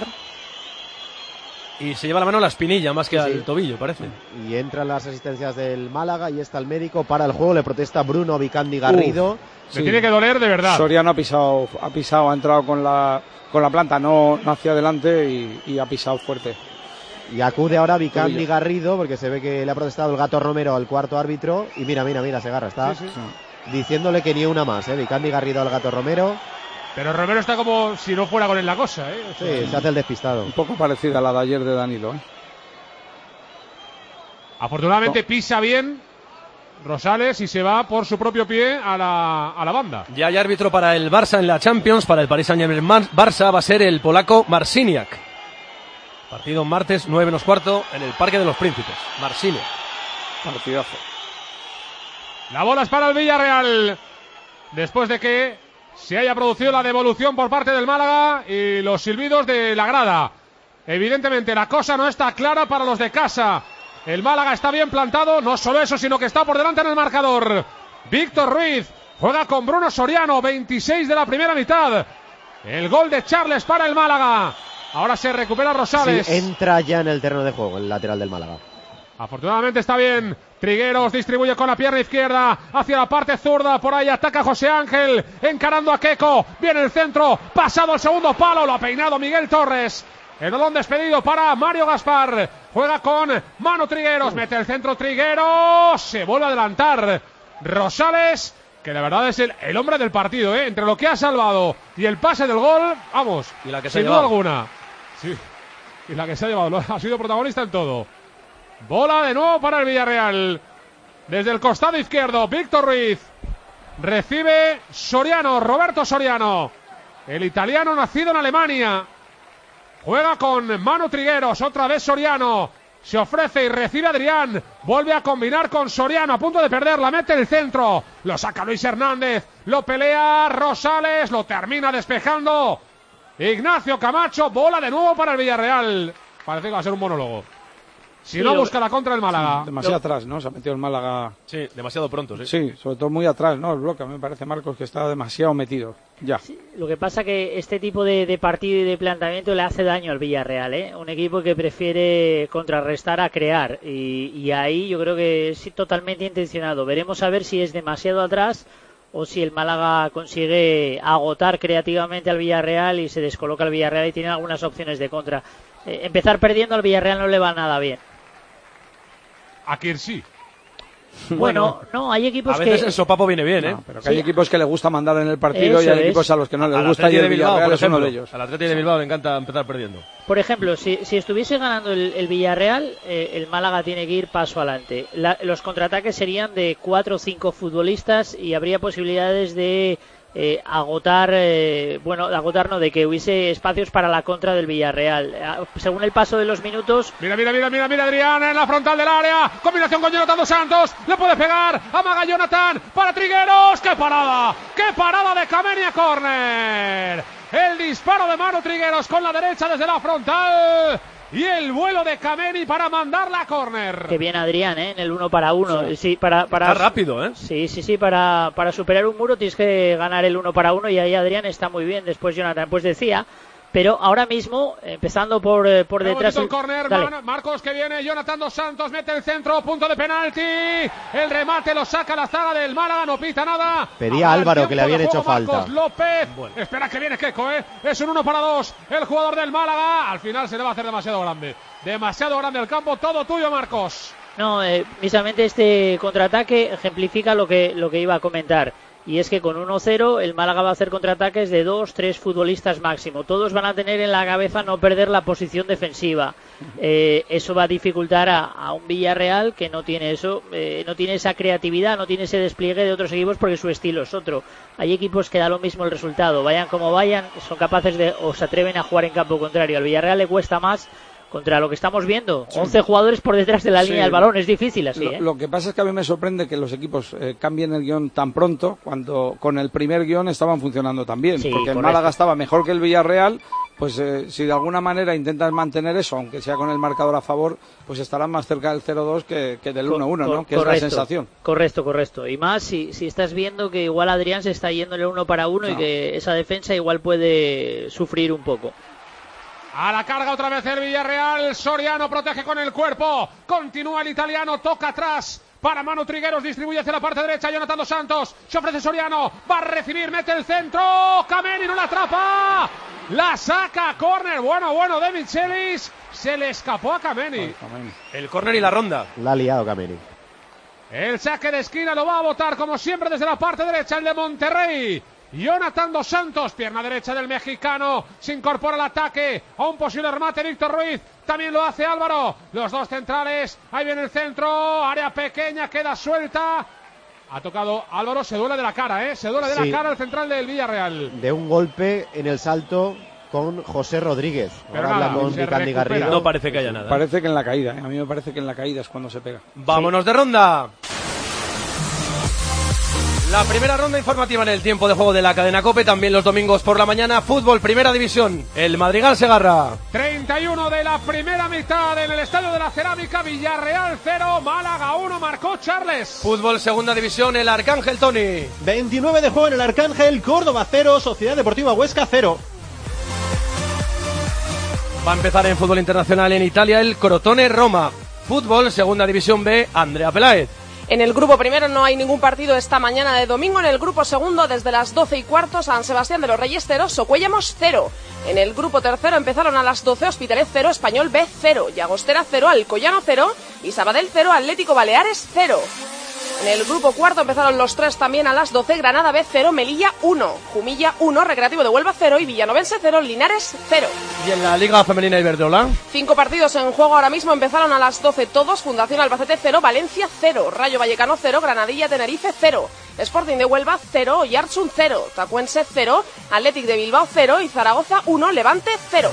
Y se lleva la mano a la espinilla más que sí, al sí. tobillo, parece. Y entran las asistencias del Málaga y está el médico para el juego. Le protesta Bruno Vicandi Garrido. Uf, sí. Le tiene que doler de verdad. Soriano ha pisado, ha pisado, ha entrado con la con la planta, no, no hacia adelante y, y ha pisado fuerte. Y acude ahora Vicandi Garrido porque se ve que le ha protestado el Gato Romero al cuarto árbitro. Y mira, mira, mira, se agarra. Está sí, sí. diciéndole que ni una más, ¿eh? Vicandi Garrido al Gato Romero. Pero Romero está como si no fuera con él la cosa, ¿eh? O sea, sí, se hace el despistado. Un poco parecida a la de ayer de Danilo, ¿eh? Afortunadamente no. Pisa bien Rosales y se va por su propio pie a la, a la banda. Ya hay árbitro para el Barça en la Champions, para el Paris Saint-Germain Barça va a ser el polaco Marciniak. Partido martes, nueve menos cuarto, en el Parque de los Príncipes. Marciniak. Partidazo. La bola es para el Villarreal. Después de que se haya producido la devolución por parte del Málaga y los silbidos de la grada. Evidentemente la cosa no está clara para los de casa. El Málaga está bien plantado, no solo eso, sino que está por delante en el marcador. Víctor Ruiz juega con Bruno Soriano, veintiséis de la primera mitad. El gol de Charles para el Málaga. Ahora se recupera Rosales. Sí, entra ya en el terreno de juego el lateral del Málaga. Afortunadamente está bien. Trigueros distribuye con la pierna izquierda hacia la parte zurda. Por ahí ataca José Ángel. Encarando a Keco. Viene el centro. Pasado el segundo palo. Lo ha peinado Miguel Torres. El balón despedido para Mario Gaspar. Juega con Manu Trigueros. Mete el centro Trigueros. Se vuelve a adelantar Rosales, que la verdad es el, el hombre del partido, ¿eh? Entre lo que ha salvado y el pase del gol, vamos, y la que se sin ha duda llevado. alguna. Sí. Y la que se ha llevado. Ha sido protagonista en todo. Bola de nuevo para el Villarreal. Desde el costado izquierdo, Víctor Ruiz. Recibe Soriano, Roberto Soriano. El italiano nacido en Alemania. Juega con Manu Trigueros, otra vez Soriano. Se ofrece y recibe Adrián. Vuelve a combinar con Soriano, a punto de perderla. Mete el centro. Lo saca Luis Hernández. Lo pelea Rosales. Lo termina despejando Ignacio Camacho. Bola de nuevo para el Villarreal. Parece que va a ser un monólogo. Si sí, no, busca la contra el Málaga. Sí, demasiado lo... atrás, ¿no? Se ha metido el Málaga. Sí, demasiado pronto, sí. Sí, sobre todo muy atrás, ¿no? El bloque, me parece, Marcos, que está demasiado metido. Ya. Sí, lo que pasa que este tipo de, de partido y de planteamiento le hace daño al Villarreal, ¿eh? Un equipo que prefiere contrarrestar a crear. Y, y ahí yo creo que es totalmente intencionado. Veremos a ver si es demasiado atrás o si el Málaga consigue agotar creativamente al Villarreal y se descoloca al Villarreal y tiene algunas opciones de contra. Eh, empezar perdiendo al Villarreal no le va nada bien. A Kirsi. Bueno, no, hay equipos que... A veces que... el sopapo viene bien, ¿eh? No, pero que sí. Hay equipos que le gusta mandar en el partido. Eso y hay es. Equipos a los que no les al gusta y el Bilbao, Villarreal por es ejemplo, uno de ellos. Al Atleti de Bilbao le encanta empezar perdiendo. Por ejemplo, si, si estuviese ganando el, el Villarreal, eh, el Málaga tiene que ir paso adelante. La, los contraataques serían de cuatro o cinco futbolistas y habría posibilidades de... Eh, agotar, eh, bueno, agotar no, de que hubiese espacios para la contra del Villarreal. Eh, según el paso de los minutos. Mira, mira, mira, mira, mira, Adrián en la frontal del área. Combinación con Jonathan Dos Santos. Le puede pegar. Amaga Jonathan para Trigueros. ¡Qué parada! ¡Qué parada de Kamenia Corner! El disparo de Manu Trigueros con la derecha desde la frontal. Y el vuelo de Kameni para mandarla a córner. Que bien Adrián, ¿eh? En el uno para uno. Sí, sí para, para... Está rápido, ¿eh? Sí, sí, sí. Para, para superar un muro tienes que ganar el uno para uno y ahí Adrián está muy bien. Después Jonathan, pues decía... Pero ahora mismo, empezando por, eh, por detrás... El córner, Man- Marcos que viene, Jonathan Dos Santos mete el centro, punto de penalti. El remate lo saca la zaga del Málaga, no pita nada. Pedía Álvaro que le habían hecho Marcos falta. López, bueno. Espera que viene Keco, ¿eh? Es un uno para dos. El jugador del Málaga, al final se le va a hacer demasiado grande. Demasiado grande el campo, todo tuyo, Marcos. No, eh, precisamente este contraataque ejemplifica lo que, lo que iba a comentar. y es que con uno cero el Málaga va a hacer contraataques de dos, tres futbolistas máximo. Todos van a tener en la cabeza no perder la posición defensiva. Eh, eso va a dificultar a, a un Villarreal que no tiene eso, eh, no tiene esa creatividad, no tiene ese despliegue de otros equipos porque su estilo es otro. Hay equipos que da lo mismo el resultado, vayan como vayan, son capaces de o se atreven a jugar en campo contrario. Al Villarreal le cuesta más contra lo que estamos viendo, sí. once jugadores por detrás de la sí. línea del balón, es difícil así. Lo, ¿eh? lo que pasa es que a mí me sorprende que los equipos eh, cambien el guión tan pronto, cuando con el primer guión estaban funcionando tan bien, sí, porque correcto. el Málaga estaba mejor que el Villarreal, pues eh, si de alguna manera intentas mantener eso, aunque sea con el marcador a favor, pues estarán más cerca del cero dos que, que del uno uno, ¿no? Que correcto, es la sensación. Correcto, correcto. Y más si, si estás viendo que igual Adrián se está yendo en el uno para uno no. y que esa defensa igual puede sufrir un poco. A la carga otra vez el Villarreal. Soriano protege con el cuerpo. Continúa el italiano. Toca atrás para Manu Trigueros. Distribuye hacia la parte derecha. Jonathan Dos Santos. Se ofrece Soriano. Va a recibir. Mete el centro. Kameni no la atrapa. La saca. Córner. Bueno, bueno de Michelis. Se le escapó a Kameni. El córner y la ronda. La ha liado Kameni. El saque de esquina lo va a botar como siempre desde la parte derecha. El de Monterrey. Jonathan Dos Santos, pierna derecha del mexicano, se incorpora al ataque a un posible remate Víctor Ruiz, también lo hace Álvaro, los dos centrales, ahí viene el centro, área pequeña, queda suelta, ha tocado Álvaro, se duele de la cara, ¿eh? se duele de sí. la cara el central del Villarreal. De un golpe en el salto con José Rodríguez. Pero Ahora nada, habla con Vicandi Garrido. No parece que haya nada. Parece que en la caída, ¿eh? A mí me parece que en la caída es cuando se pega. Vámonos sí. de ronda. La primera ronda informativa en el tiempo de juego de la cadena COPE, también los domingos por la mañana, fútbol, primera división, el Madrigal Segarra. treinta y uno de la primera mitad en el Estadio de la Cerámica, Villarreal cero, Málaga uno, marcó Charles. Fútbol, segunda división, el Arcángel Tony. veintinueve de juego en el Arcángel, Córdoba cero, Sociedad Deportiva Huesca cero. Va a empezar en fútbol internacional en Italia el Crotone Roma. Fútbol, segunda división B, Andrea Peláez. En el grupo primero no hay ningún partido esta mañana de domingo. En el grupo segundo, desde las doce y cuarto, San Sebastián de los Reyes cero, Socuéllamos cero. En el grupo tercero empezaron a las doce, Hospitalet cero, Español B cero, Llagostera cero, Alcoyano cero y Sabadell cero, Atlético Baleares cero. En el grupo cuarto empezaron los tres también a las doce, Granada B cero, Melilla uno, Jumilla uno, Recreativo de Huelva cero y Villanovense cero, Linares cero. ¿Y en la Liga Femenina Iberdrola? Cinco partidos en juego ahora mismo, empezaron a las doce todos, Fundación Albacete cero, Valencia cero, Rayo Vallecano cero, Granadilla Tenerife cero, Sporting de Huelva cero, Oyarzun cero, Tacuense cero, Athletic de Bilbao cero y Zaragoza uno, Levante cero.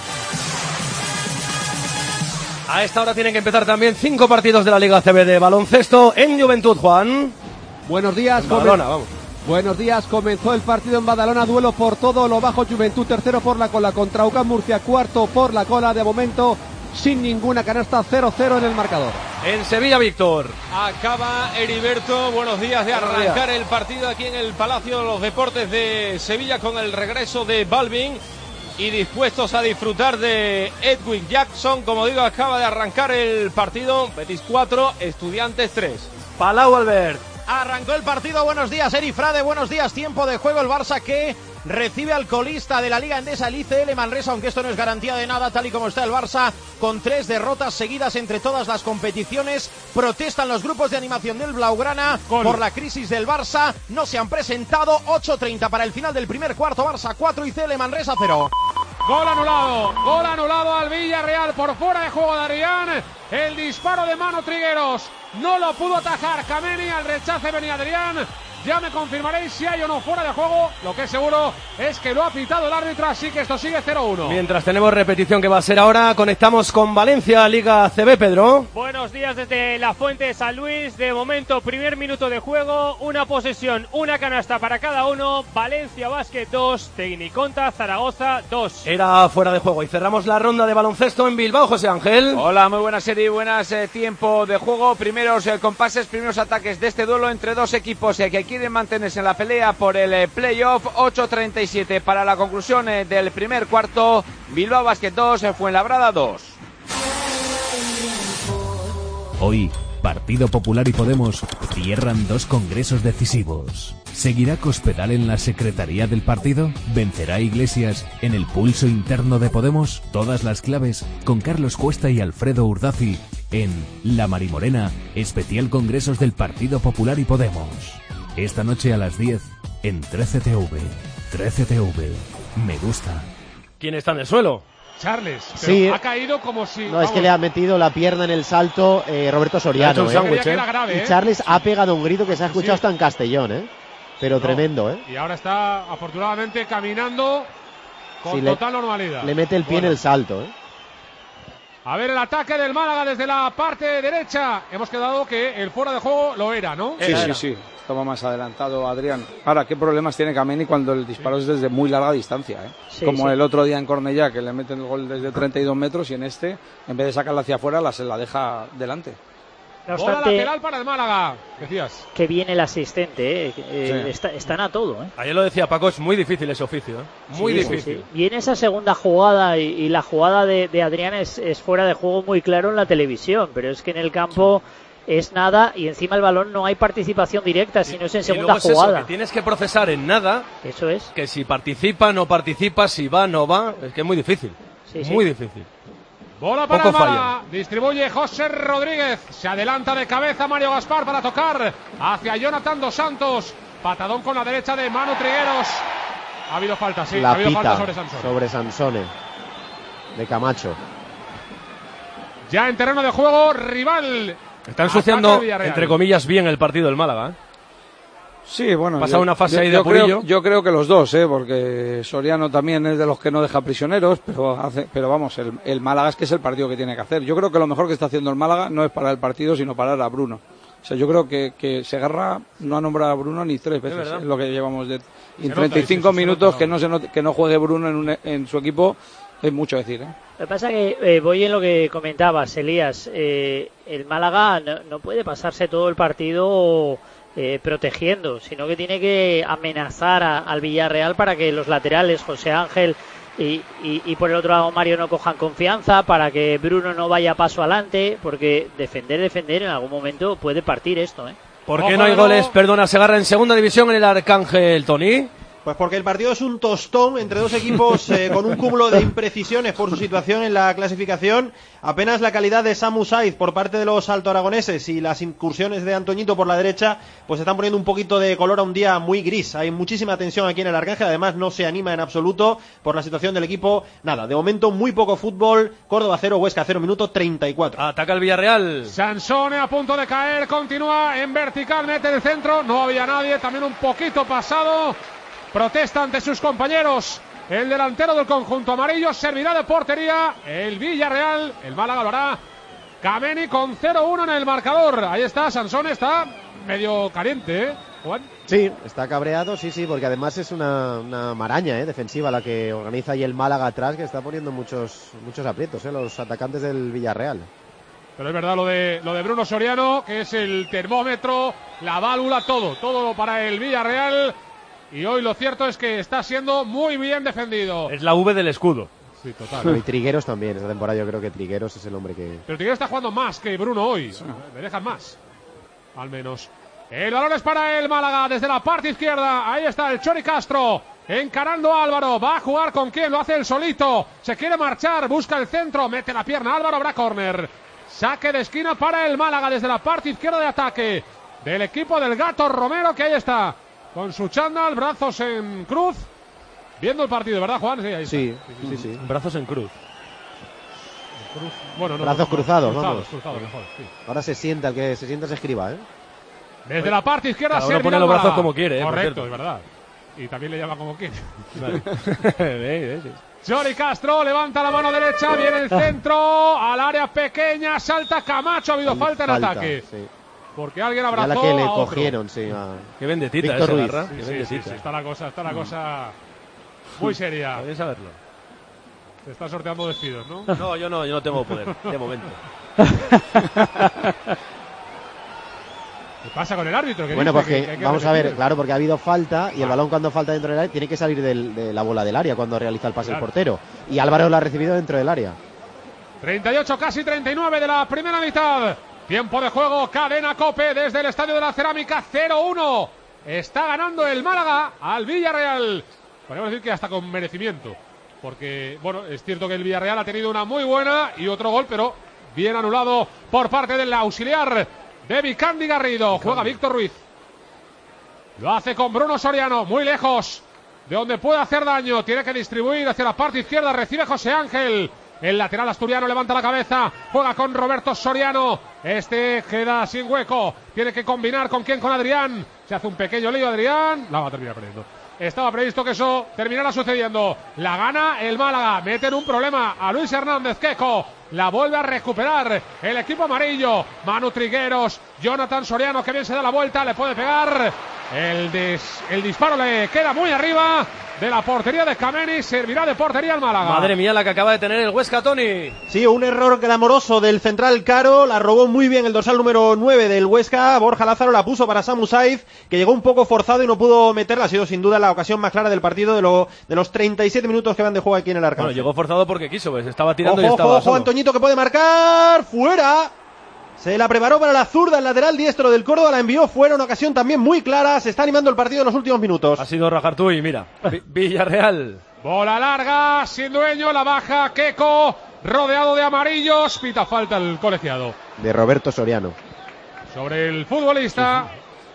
A esta hora tienen que empezar también cinco partidos de la Liga C B de baloncesto en Juventud, Juan. Buenos días, en Badalona, vamos. Buenos días, comenzó el partido en Badalona, duelo por todo lo bajo, Juventud tercero por la cola contra UCAM Murcia, cuarto por la cola, de momento sin ninguna canasta, cero cero en el marcador. En Sevilla, Víctor. Acaba Heriberto, buenos días, de arrancar el partido aquí en el Palacio de los Deportes de Sevilla con el regreso de Balvin. Y dispuestos a disfrutar de Edwin Jackson. Como digo, acaba de arrancar el partido. Betis cuatro, Estudiantes tres. Palau Albert. Arrancó el partido, buenos días Eri Frade, buenos días, tiempo de juego. El Barça que recibe al colista de la Liga Endesa, el I C L Manresa, aunque esto no es garantía de nada, tal y como está el Barça, con tres derrotas seguidas entre todas las competiciones. Protestan los grupos de animación del Blaugrana Gol. por la crisis del Barça, no se han presentado. Ocho treinta para el final del primer cuarto, Barça cuatro, I C L Manresa cero. Gol anulado, gol anulado al Villarreal por fuera de juego de Adrián. El disparo de Manu Trigueros no lo pudo atajar Kameni, al rechace venía Adrián. Ya me confirmaréis si hay o no fuera de juego. Lo que es seguro es que lo ha pitado el árbitro, así que esto sigue cero uno. Mientras tenemos repetición que va a ser ahora, conectamos con Valencia, Liga C B, Pedro. Buenos días desde la Fuente de San Luis. De momento, primer minuto de juego, una posesión, una canasta para cada uno. Valencia Basket dos, Tecniconta Zaragoza dos. Era fuera de juego y cerramos la ronda de baloncesto en Bilbao, José Ángel. Hola, muy buenas serie, buenas eh, tiempo de juego. Primeros eh, compases, primeros ataques de este duelo entre dos equipos eh, que aquí quieren mantenerse en la pelea por el eh, playoff. Ocho treinta y siete para la conclusión eh, del primer cuarto. Bilbao Basket dos, eh, Fuenlabrada dos. Hoy, Partido Popular y Podemos cierran dos congresos decisivos. ¿Seguirá Cospedal en la secretaría del partido? ¿Vencerá Iglesias en el pulso interno de Podemos? Todas las claves con Carlos Cuesta y Alfredo Urdazi en La Marimorena, especial congresos del Partido Popular y Podemos. Esta noche a las diez, en trece T V. trece T V. Me gusta. ¿Quién está en el suelo? Charles, pero sí, ha caído como si... No, vamos, es que le ha metido la pierna en el salto eh, Roberto Soriano. ¿eh? ¿eh? Que era grave, y ¿eh? Charles ha pegado un grito que se ha escuchado Sí. hasta en Castellón, ¿eh? Pero No. tremendo, ¿eh? Y ahora está afortunadamente caminando con Sí, total normalidad. Le mete el pie Bueno. en el salto, ¿eh? A ver el ataque del Málaga desde la parte derecha. Hemos quedado que el fuera de juego lo era, ¿no? Sí, sí, sí. Estaba más adelantado Adrián. Ahora, ¿qué problemas tiene Kameni cuando el disparo es desde muy larga distancia? ¿eh? Sí, Como sí. el otro día en Cornellá, que le meten el gol desde treinta y dos metros, y en este, en vez de sacarla hacia afuera, la, se la deja delante. No Bola obstante, lateral para el Málaga. Decías. que viene el asistente, ¿eh? Eh, Sí. está- están a todo. ¿eh? Ayer lo decía Paco, es muy difícil ese oficio, ¿eh? Muy Sí, sí, difícil. sí. Y en esa segunda jugada, y, y la jugada de, de Adrián es, es fuera de juego muy claro en la televisión, pero es que en el campo es nada y encima el balón no hay participación directa, si no es en Y segunda luego es eso, jugada. que tienes que procesar en nada. Eso es. Que si participa, no participa, si va, no va. Es que es muy difícil. Sí, sí. Muy difícil. Bola para Poco el Málaga. Distribuye José Rodríguez. Se adelanta de cabeza Mario Gaspar para tocar hacia Jonathan Dos Santos. Patadón con la derecha de Manu Trigueros. Ha habido falta, sí. la ha habido pita falta sobre Sansón. sobre Sansone. De Camacho. Ya en terreno de juego, rival. Está Ataca ensuciando, el Villarreal. entre comillas, bien el partido del Málaga, ¿eh? Sí, bueno. Pasa yo- una fase yo, ahí de yo apurillo. creo, yo creo que los dos, ¿eh? Porque Soriano también es de los que no deja prisioneros, pero hace, pero vamos, el, el Málaga es que es el partido que tiene que hacer. Yo creo que lo mejor que está haciendo el Málaga no es parar el partido, sino parar a Bruno. O sea, yo creo que, que Segarra no ha nombrado a Bruno ni tres veces, verdad. es lo que llevamos de... Y en nota, treinta y cinco sí, sí, se minutos nota. que no se note- que no juegue Bruno en, un- en su equipo es mucho decir, ¿eh? Lo que pasa es que eh, voy en lo que comentabas, Elías. Eh, el Málaga no, no puede pasarse todo el partido eh, protegiendo, sino que tiene que amenazar a- al Villarreal para que los laterales, José Ángel y, y, y por el otro lado Mario, no cojan confianza, para que Bruno no vaya paso adelante, porque defender, defender en algún momento puede partir esto, ¿eh? ¿Por qué no hay goles, perdona, Segarra, en segunda división en el Arcángel, Tony? Pues porque el partido es un tostón entre dos equipos eh, con un cúmulo de imprecisiones por su situación en la clasificación. Apenas la calidad de Samu Saiz por parte de los altoaragoneses y las incursiones de Antoñito por la derecha pues están poniendo un poquito de color a un día muy gris. Hay muchísima tensión aquí en el Arcángel, además no se anima en absoluto por la situación del equipo. Nada, de momento muy poco fútbol. Córdoba cero, Huesca cero, minuto treinta y cuatro. Ataca el Villarreal. Sansone a punto de caer, continúa en vertical, mete el centro, no había nadie, también un poquito pasado. Protesta ante sus compañeros. El delantero del conjunto amarillo servirá de portería. El Villarreal, el Málaga lo hará. Kameni con cero uno en el marcador. Ahí está, Sansone está medio caliente, ¿eh, Juan? Sí, está cabreado, sí, sí, porque además es una, una maraña eh, defensiva la que organiza ahí el Málaga atrás, que está poniendo muchos muchos aprietos, eh, los atacantes del Villarreal. Pero es verdad lo de lo de Bruno Soriano, que es el termómetro, la válvula, todo, todo para el Villarreal. Y hoy lo cierto es que está siendo muy bien defendido. Es la V del escudo. Sí, total. Bueno, y Trigueros también, esta temporada yo creo que Trigueros es el hombre que... Pero Tigre está jugando más que Bruno hoy. Le dejan más. Al menos. El balón es para el Málaga desde la parte izquierda. Ahí está el Chori Castro. Encarando a Álvaro. Va a jugar con quién. Lo hace el solito. Se quiere marchar. Busca el centro. Mete la pierna. Álvaro, habrá córner. Saque de esquina para el Málaga desde la parte izquierda de ataque. Del equipo del Gato Romero, que ahí está. Con su chándal, brazos en cruz. Viendo el partido, ¿verdad, Juan? Sí, ahí está. Sí, sí, sí. Brazos en cruz. Cruz. Bueno, no, Brazos no, cruzados, cruzados, vamos. cruzados, mejor, sí. Ahora se sienta, el que se sienta se escriba, ¿eh? Desde la parte izquierda Cada uno servirá pone el los brazos Málaga. como quiere, eh, por Correcto, cierto. es verdad. Y también le llama como quiere. Ve, ve, sí. Chori Castro levanta la mano derecha, viene el centro al área pequeña, salta Camacho, ha habido falta en Falta, ataque. sí. Porque alguien Ya abrazó la que le a otro. cogieron, sí. A... Qué vendetita Víctor esa Ruiz. garra. Sí, Qué sí, sí, vendetita. sí, está la cosa, está la cosa muy seria. Podéis saberlo. Se está sorteando despidos, ¿no? No, yo no, yo no tengo poder, de momento. ¿Qué pasa con el árbitro? ¿Qué Bueno, dice? porque Que- que hay que vamos a ver, repetir. claro, porque ha habido falta y el balón cuando falta dentro del área tiene que salir del- de la bola del área cuando realiza el pase Claro. el portero. Y Álvaro lo ha recibido dentro del área. treinta y ocho, casi treinta y nueve de la primera mitad. Tiempo de juego, cadena COPE desde el Estadio de la Cerámica, cero uno. Está ganando el Málaga al Villarreal. Podríamos decir que hasta con merecimiento. Porque, bueno, es cierto que el Villarreal ha tenido una muy buena y otro gol, pero bien anulado por parte del auxiliar de Vicandi Garrido. Juega Víctor Ruiz. Lo hace con Bruno Soriano, muy lejos de donde puede hacer daño. Tiene que distribuir hacia la parte izquierda. Recibe José Ángel. El lateral asturiano levanta la cabeza. Juega con Roberto Soriano. Este queda sin hueco. Tiene que combinar con quién, con Adrián. Se hace un pequeño lío Adrián. La va a terminar perdiendo. Estaba previsto que eso terminara sucediendo. La gana el Málaga. Mete en un problema a Luis Hernández. Queco la vuelve a recuperar el equipo amarillo. Manu Trigueros. Jonathan Soriano, que bien se da la vuelta. Le puede pegar. El, dis, el disparo le queda muy arriba de la portería de Kameni. Servirá de portería al Málaga. Madre mía, la que acaba de tener el Huesca, Tony. Sí, un error clamoroso del central Caro. La robó muy bien el dorsal número nueve del Huesca. Borja Lázaro la puso para Samu Saiz, que llegó un poco forzado y no pudo meterla. Ha sido sin duda la ocasión más clara del partido de, lo, de los treinta y siete minutos que van de juego aquí en el Arcángel. Bueno, llegó forzado porque quiso, pues estaba tirando ojo, y estaba ojo, solo. Antoñito, que puede marcar. ¡Fuera! Se la preparó para la zurda, el lateral diestro del Córdoba, la envió fuera, una ocasión también muy clara. Se está animando el partido en los últimos minutos. Ha sido Rajartúi, mira. Villarreal. Bola larga, sin dueño, la baja Queco, rodeado de amarillos. Pita falta el colegiado. De Roberto Soriano. Sobre el futbolista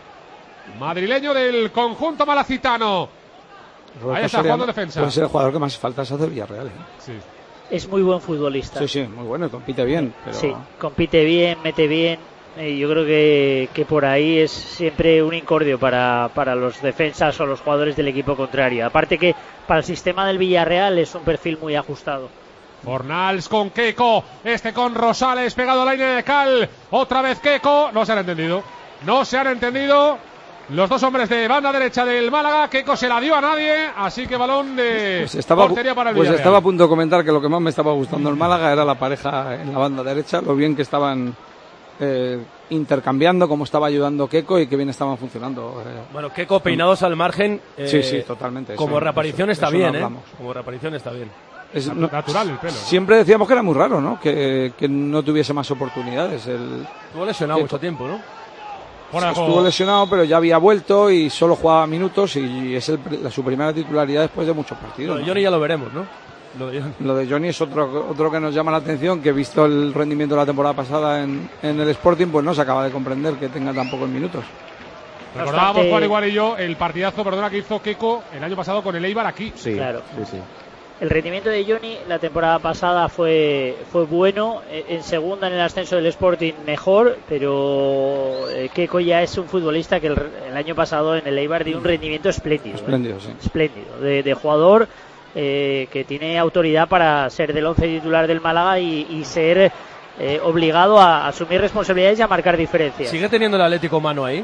madrileño del conjunto malacitano. Roberto Ahí está Soriano jugando defensa. Puede ser el jugador que más faltas hace Villarreal, ¿eh? Sí. Es muy buen futbolista. Sí, sí, muy bueno, compite bien. Pero... Sí, compite bien, mete bien. Eh, yo creo que, que por ahí es siempre un incordio para, para los defensas o los jugadores del equipo contrario. Aparte que para el sistema del Villarreal es un perfil muy ajustado. Fornals con Queco, este con Rosales pegado a la línea de cal. Otra vez Queco, no se han entendido. No se han entendido. Los dos hombres de banda derecha del Málaga. Queco se la dio a nadie, así que balón de pues estaba, portería para el Pues Villarreal. estaba a punto de comentar que lo que más me estaba gustando el Málaga era la pareja en la banda derecha, lo bien que estaban eh, intercambiando, cómo estaba ayudando Queco y qué bien estaban funcionando. Eh. Bueno, Queco peinados al margen. Eh, sí, sí, totalmente. Como eso, reaparición eso, está eso bien, no ¿eh? hablamos. Como reaparición está bien. Es no, natural el pelo, ¿no? Siempre decíamos que era muy raro, ¿no? Que, que no tuviese más oportunidades. El, Estuvo lesionado Queco. mucho tiempo, ¿no? Bueno, estuvo lesionado, pero ya había vuelto y solo jugaba minutos y es el, la, su primera titularidad después de muchos partidos. Lo de ¿no? Johnny ya lo veremos, ¿no? Lo de Johnny, lo de Johnny es otro, otro que nos llama la atención, que visto el rendimiento de la temporada pasada en, en el Sporting, pues no se acaba de comprender que tenga tan pocos minutos. Recordábamos, Bastante... Juan igual y yo, el partidazo, perdona, que hizo Queco el año pasado con el Eibar aquí. Sí, claro. Sí, sí. El rendimiento de Johnny la temporada pasada fue fue bueno, en segunda en el ascenso del Sporting mejor, pero Queco ya es un futbolista que el, el año pasado en el Eibar dio un rendimiento espléndido. Espléndido, ¿eh? sí. Espléndido, de, de jugador eh, que tiene autoridad para ser del once titular del Málaga y, y ser eh, obligado a asumir responsabilidades y a marcar diferencias. ¿Sigue teniendo el Atlético mano ahí?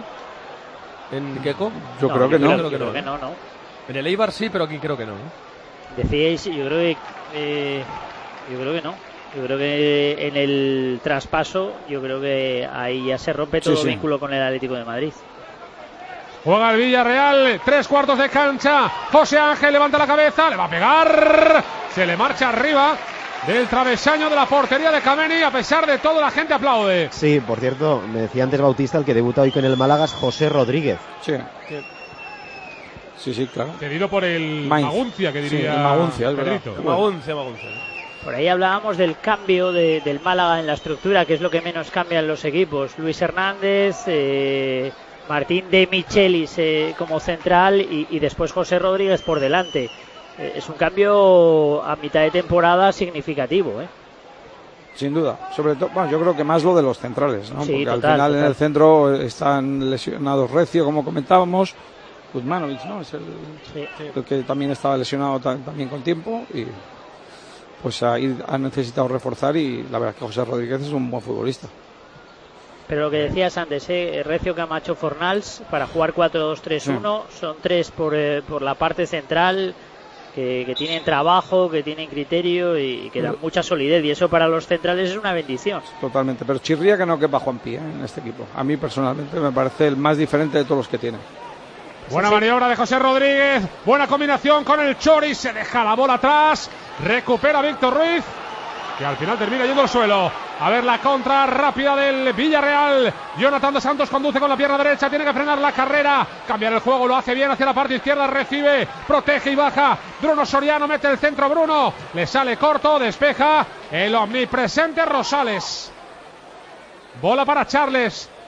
¿En Queco? Yo no, creo que yo no. Creo, Creo que creo no, que ¿eh? no, no. En el Eibar sí, pero aquí creo que no, ¿eh? Decíais, yo creo que eh, yo creo que no. Yo creo que en el traspaso, yo creo que ahí ya se rompe todo sí, sí. vínculo con el Atlético de Madrid. Juega el Villarreal, tres cuartos de cancha. José Ángel levanta la cabeza, le va a pegar. Se le marcha arriba del travesaño de la portería de Kameni. A pesar de todo, la gente aplaude. Sí, por cierto, me decía antes Bautista, el que debuta hoy con el Málaga es José Rodríguez. Sí. Sí, sí, claro. Cedido por el Mainz. Maguncia, que Sí, diría el Maguncia, es verdad. Pedrito. Maguncia, Maguncia. Por ahí hablábamos del cambio de, del Málaga en la estructura, que es lo que menos cambian los equipos. Luis Hernández, eh, Martín de Michelis eh, como central y, y después José Rodríguez por delante. Eh, es un cambio a mitad de temporada significativo, ¿eh? Sin duda, sobre todo, bueno, yo creo que más lo de los centrales, ¿no? Sí, Porque total, al final total. en el centro están lesionados Recio, como comentábamos, Kuzmanovic, ¿no? Es el, sí. el que también estaba lesionado ta- también con tiempo y pues ahí han necesitado reforzar y la verdad es que José Rodríguez es un buen futbolista. Pero lo que decías antes, ¿eh? Recio, Camacho, Fornals para jugar cuatro dos tres uno, sí. Son tres por, eh, por la parte central. Que, que tienen trabajo, que tienen criterio y que dan mucha solidez, y eso para los centrales es una bendición. Totalmente, pero chirría que no quepa Juanpi, ¿eh? En este equipo. A mí personalmente me parece el más diferente de todos los que tiene. Buena sí, sí. maniobra de José Rodríguez, buena combinación con el Chori, se deja la bola atrás, recupera Víctor Ruiz, que al final termina yendo al suelo. A ver la contra rápida del Villarreal. Jonathan dos Santos conduce con la pierna derecha, tiene que frenar la carrera, cambiar el juego, lo hace bien hacia la parte izquierda, recibe, protege y baja. Bruno Soriano mete el centro, Bruno, le sale corto, despeja el omnipresente Rosales. Bola para Charles,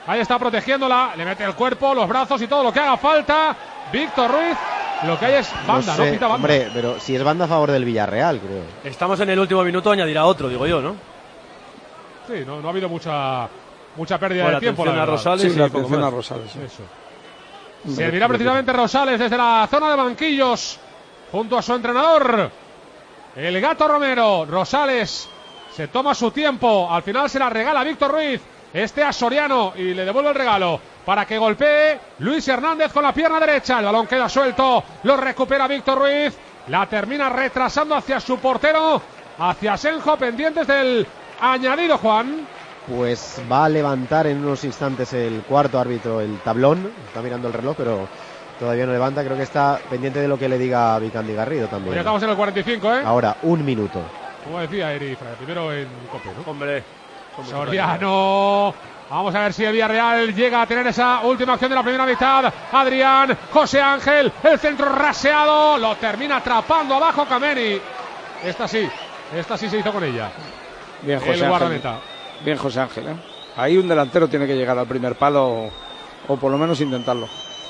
Ahí está protegiéndola, le mete el cuerpo, los brazos y todo lo que haga falta. Víctor Ruiz, lo que hay es banda, ¿no? no sé, Pita banda. Hombre, pero si es banda a favor del Villarreal, creo. Estamos en el último minuto, añadirá otro, digo yo, ¿no? Sí, no, no ha habido mucha mucha pérdida Bueno, de tiempo. atención La a Rosales Sí, y la poco atención más. a Rosales. Sí. Eso. Servirá precisamente Rosales desde la zona de banquillos, junto a su entrenador, el Gato Romero. Rosales se toma su tiempo, al final se la regala Víctor Ruiz, este a Soriano, y le devuelve el regalo para que golpee Luis Hernández con la pierna derecha. El balón queda suelto, lo recupera Víctor Ruiz, la termina retrasando hacia su portero, hacia Senjo, pendientes del añadido, Juan. Pues va a levantar en unos instantes el cuarto árbitro el tablón. Está mirando el reloj, pero todavía no levanta. Creo que está pendiente de lo que le diga Vicandi Garrido también. Ya estamos en el cuarenta y cinco, ¿eh? Ahora, un minuto. Como decía Eri Fraga, primero en Cope, ¿no? Hombre. Soriano. Vamos a ver si el Villarreal llega a tener esa última acción de la primera mitad. Adrián, José Ángel, el centro raseado. Lo termina atrapando abajo Kameni. Esta sí, esta sí se hizo con ella. Bien, José el Ángel. Bien, José Ángel, ¿eh? Ahí un delantero tiene que llegar al primer palo o, o por lo menos intentarlo.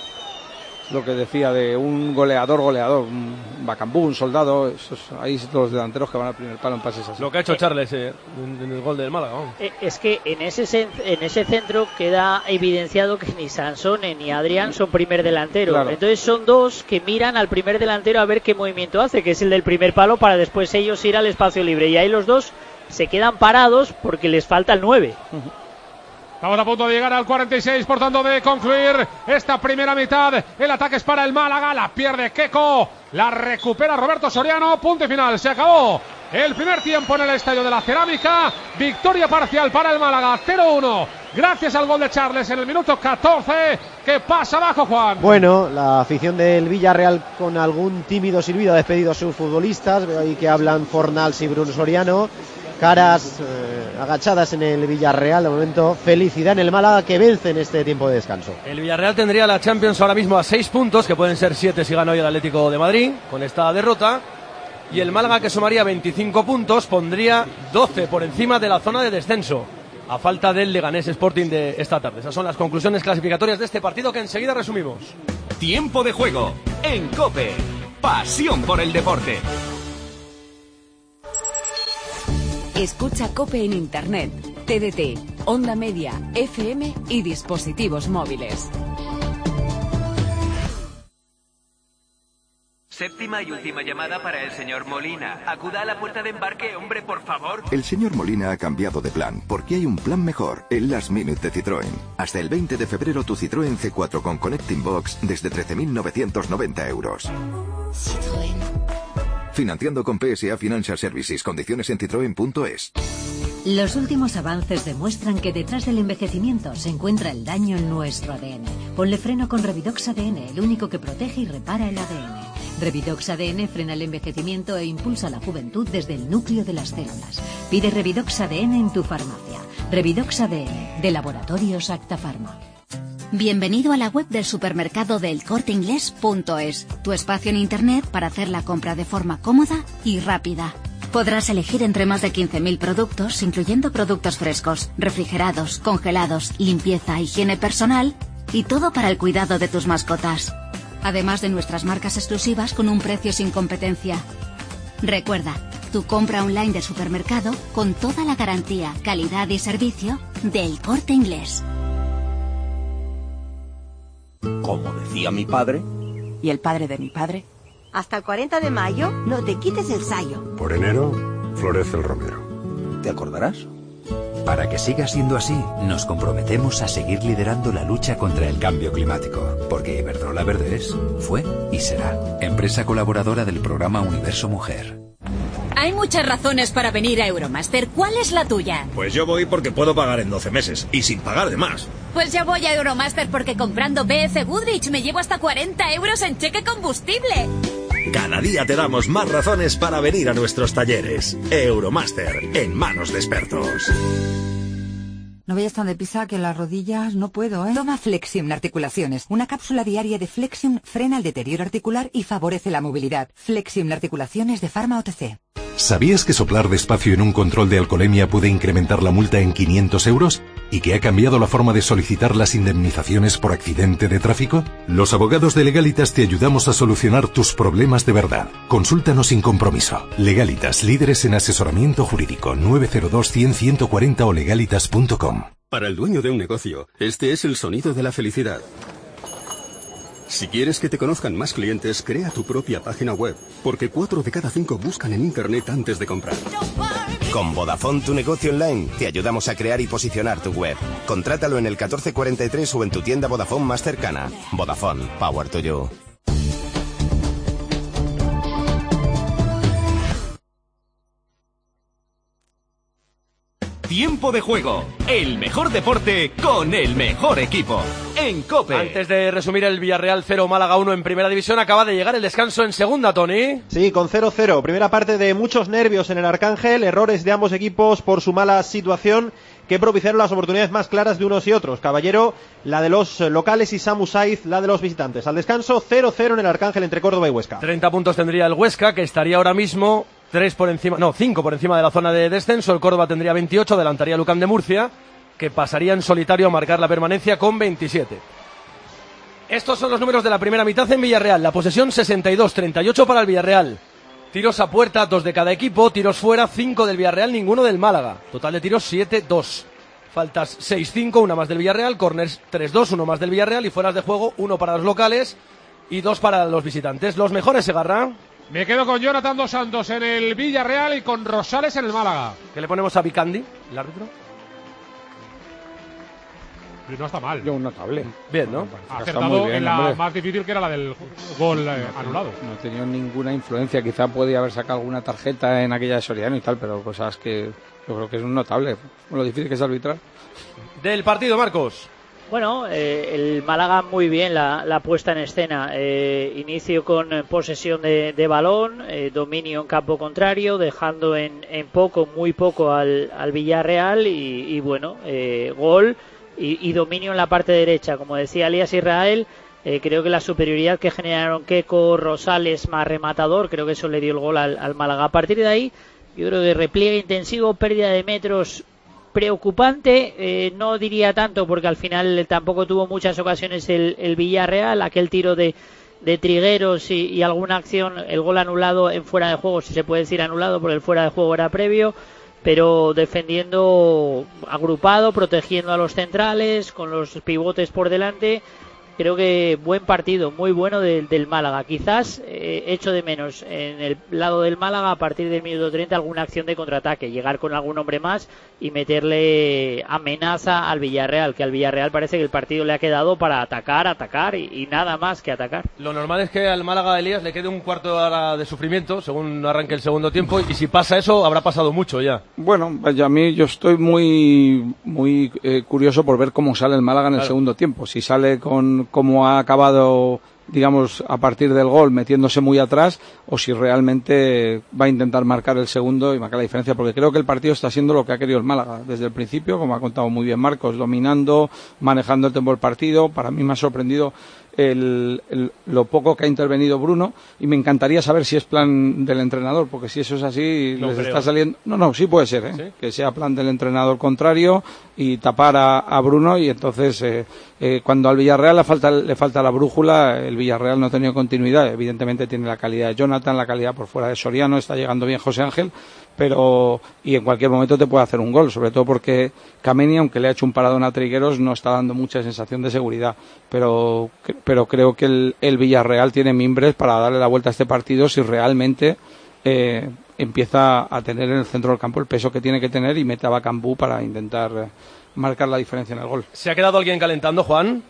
Lo que decía de un goleador, goleador, un Bacambú, un soldado, esos, ahí son los delanteros que van al primer palo en pases así. Lo que ha hecho Charles eh, en, en el gol del Málaga. Vamos. Es que en ese en ese centro queda evidenciado que ni Sansone ni Adrián son primer delantero. Claro. Entonces son dos que miran al primer delantero a ver qué movimiento hace, que es el del primer palo, para después ellos ir al espacio libre. Y ahí los dos se quedan parados porque les falta el nueve. Uh-huh. Estamos a punto de llegar al cuarenta y seis, por tanto de concluir esta primera mitad. El ataque es para el Málaga, la pierde Keko, la recupera Roberto Soriano, punto y final, se acabó el primer tiempo en el Estadio de la Cerámica. Victoria parcial para el Málaga, cero uno, gracias al gol de Charles en el minuto catorce. ¿Qué pasa abajo, Juan? Bueno, la afición del Villarreal con algún tímido silbido ha despedido a sus futbolistas. Veo ahí que hablan Fornals y Bruno Soriano. Caras eh, agachadas en el Villarreal. De momento, felicidad en el Málaga, que vence en este tiempo de descanso. El Villarreal tendría la Champions ahora mismo a seis puntos, que pueden ser siete si gana hoy el Atlético de Madrid, con esta derrota. Y el Málaga, que sumaría veinticinco puntos, pondría doce por encima de la zona de descenso, a falta del Leganés Sporting de esta tarde. Esas son las conclusiones clasificatorias de este partido, que enseguida resumimos. Tiempo de juego en COPE. Pasión por el deporte. Escucha COPE en Internet, T D T, Onda Media, F M y dispositivos móviles. Séptima y última llamada para el señor Molina. Acuda a la puerta de embarque, hombre, por favor. El señor Molina ha cambiado de plan, porque hay un plan mejor, el Last Minute de Citroën. Hasta el veinte de febrero tu Citroën C cuatro con Connecting Box desde trece mil novecientos noventa euros. Citroën. Financiando con P S A Financial Services. Condiciones en citroen punto es. Los últimos avances demuestran que detrás del envejecimiento se encuentra el daño en nuestro A D N. Ponle freno con Revidox A D N, el único que protege y repara el A D N. Revidox A D N frena el envejecimiento e impulsa la juventud desde el núcleo de las células. Pide Revidox A D N en tu farmacia. Revidox A D N, de Laboratorios Acta Pharma. Bienvenido a la web del supermercado del corte inglés punto es, tu espacio en internet para hacer la compra de forma cómoda y rápida. Podrás elegir entre más de quince mil productos, incluyendo productos frescos, refrigerados, congelados, limpieza, higiene personal y todo para el cuidado de tus mascotas. Además de nuestras marcas exclusivas con un precio sin competencia. Recuerda, tu compra online del supermercado con toda la garantía, calidad y servicio del Corte Inglés. Como decía mi padre. ¿Y el padre de mi padre? Hasta el cuarenta de mayo, no te quites el sayo. Por enero, florece el romero. ¿Te acordarás? Para que siga siendo así, nos comprometemos a seguir liderando la lucha contra el cambio climático. Porque Iberdrola Verdes fue y será empresa colaboradora del programa Universo Mujer. Hay muchas razones para venir a Euromaster. ¿Cuál es la tuya? Pues yo voy porque puedo pagar en doce meses y sin pagar de más. Pues yo voy a Euromaster porque comprando B F Goodrich me llevo hasta cuarenta euros en cheque combustible. Cada día te damos más razones para venir a nuestros talleres. Euromaster, en manos de expertos. No vayas tan deprisa que las rodillas no puedo, ¿eh? Toma Flexium Articulaciones. Una cápsula diaria de Flexium frena el deterioro articular y favorece la movilidad. Flexium Articulaciones de Pharma O T C. ¿Sabías que soplar despacio en un control de alcoholemia puede incrementar la multa en quinientos euros? y que ha cambiado la forma de solicitar las indemnizaciones por accidente de tráfico? Los abogados de Legalitas te ayudamos a solucionar tus problemas de verdad. Consúltanos sin compromiso. Legalitas, líderes en asesoramiento jurídico. nueve cero dos, cien, ciento cuarenta o legalitas punto com. Para el dueño de un negocio, este es el sonido de la felicidad. Si quieres que te conozcan más clientes, crea tu propia página web, porque cuatro de cada cinco buscan en Internet antes de comprar. Con Vodafone Tu Negocio Online te ayudamos a crear y posicionar tu web. Contrátalo en el catorce cuarenta y tres o en tu tienda Vodafone más cercana. Vodafone, Power to You. Tiempo de juego, el mejor deporte con el mejor equipo. En COPE. Antes de resumir el Villarreal cero, Málaga uno en primera división, acaba de llegar el descanso en segunda, Tony. Sí, con cero cero. Primera parte de muchos nervios en el Arcángel, errores de ambos equipos por su mala situación que propiciaron las oportunidades más claras de unos y otros. Caballero, la de los locales, y Samu Saiz, la de los visitantes. Al descanso, cero cero en el Arcángel entre Córdoba y Huesca. treinta puntos tendría el Huesca, que estaría ahora mismo tres por encima, no, cinco por encima de la zona de descenso. El Córdoba tendría veintiocho, adelantaría a Lucán de Murcia, que pasaría en solitario a marcar la permanencia con veintisiete. Estos son los números de la primera mitad en Villarreal. La posesión sesenta y dos, treinta y ocho para el Villarreal. Tiros a puerta, dos de cada equipo. Tiros fuera, cinco del Villarreal, ninguno del Málaga. Total de tiros, siete dos. Faltas seis cinco, una más del Villarreal. Corners tres dos, uno más del Villarreal. Y fueras de juego, uno para los locales y dos para los visitantes. Los mejores, Segarra. Me quedo con Jonathan Dos Santos en el Villarreal y con Rosales en el Málaga. ¿Qué le ponemos a Vicandi, el árbitro? No está mal. Yo un notable. Bien, ¿no? Ha acertado bien, en la hombre. Más difícil, que era la del gol eh, anulado. No ha tenido ninguna influencia. Quizá podía haber sacado alguna tarjeta en aquella de Soriano y tal, pero cosas que yo creo que es un notable. Lo difícil que es arbitrar. Del partido, Marcos. Bueno, eh, el Málaga muy bien la, la puesta en escena. Eh, inicio con posesión de, de balón, eh, dominio en campo contrario, dejando en, en poco, muy poco al, al Villarreal y, y bueno, eh, gol y, y dominio en la parte derecha. Como decía Elías Israel, eh, creo que la superioridad que generaron Keco, Rosales más rematador, creo que eso le dio el gol al, al Málaga. A partir de ahí, yo creo que repliegue intensivo, pérdida de metros preocupante, eh, no diría tanto porque al final tampoco tuvo muchas ocasiones el, el Villarreal, aquel tiro de, de Trigueros y, y alguna acción, el gol anulado en fuera de juego, si se puede decir anulado porque el fuera de juego era previo, pero defendiendo agrupado, protegiendo a los centrales, con los pivotes por delante. Creo que buen partido, muy bueno de, del Málaga. Quizás eh, echo de menos en el lado del Málaga a partir del minuto treinta alguna acción de contraataque, llegar con algún hombre más y meterle amenaza al Villarreal, que al Villarreal parece que el partido le ha quedado para atacar, atacar y, y nada más que atacar. Lo normal es que al Málaga, Elías, le quede un cuarto de hora de sufrimiento según arranque el segundo tiempo, y si pasa eso habrá pasado mucho ya. Bueno, vaya, a mí yo estoy muy muy eh, curioso por ver cómo sale el Málaga en el Claro. segundo tiempo. Si sale con cómo ha acabado, digamos, a partir del gol, metiéndose muy atrás, o si realmente va a intentar marcar el segundo y marcar la diferencia, porque creo que el partido está siendo lo que ha querido el Málaga desde el principio, como ha contado muy bien Marcos, dominando, manejando el tiempo del partido. Para mí me ha sorprendido el, el, lo poco que ha intervenido Bruno, y me encantaría saber si es plan del entrenador, porque si eso es así, No les creo. está saliendo... No, no, sí puede ser, ¿eh? ¿Sí? Que sea plan del entrenador contrario y tapar a, a Bruno, y entonces eh, eh, cuando al Villarreal le falta, le falta la brújula, el Villarreal no ha tenido continuidad. Evidentemente tiene la calidad de Jonathan, la calidad por fuera de Soriano, está llegando bien José Ángel, pero y en cualquier momento te puede hacer un gol, sobre todo porque Kameni, aunque le ha hecho un paradón a Trigueros, no está dando mucha sensación de seguridad, pero pero creo que el, el Villarreal tiene mimbres para darle la vuelta a este partido si realmente eh, empieza a tener en el centro del campo el peso que tiene que tener y mete a Bacambú para intentar eh, marcar la diferencia en el gol. ¿Se ha quedado alguien calentando, Juan?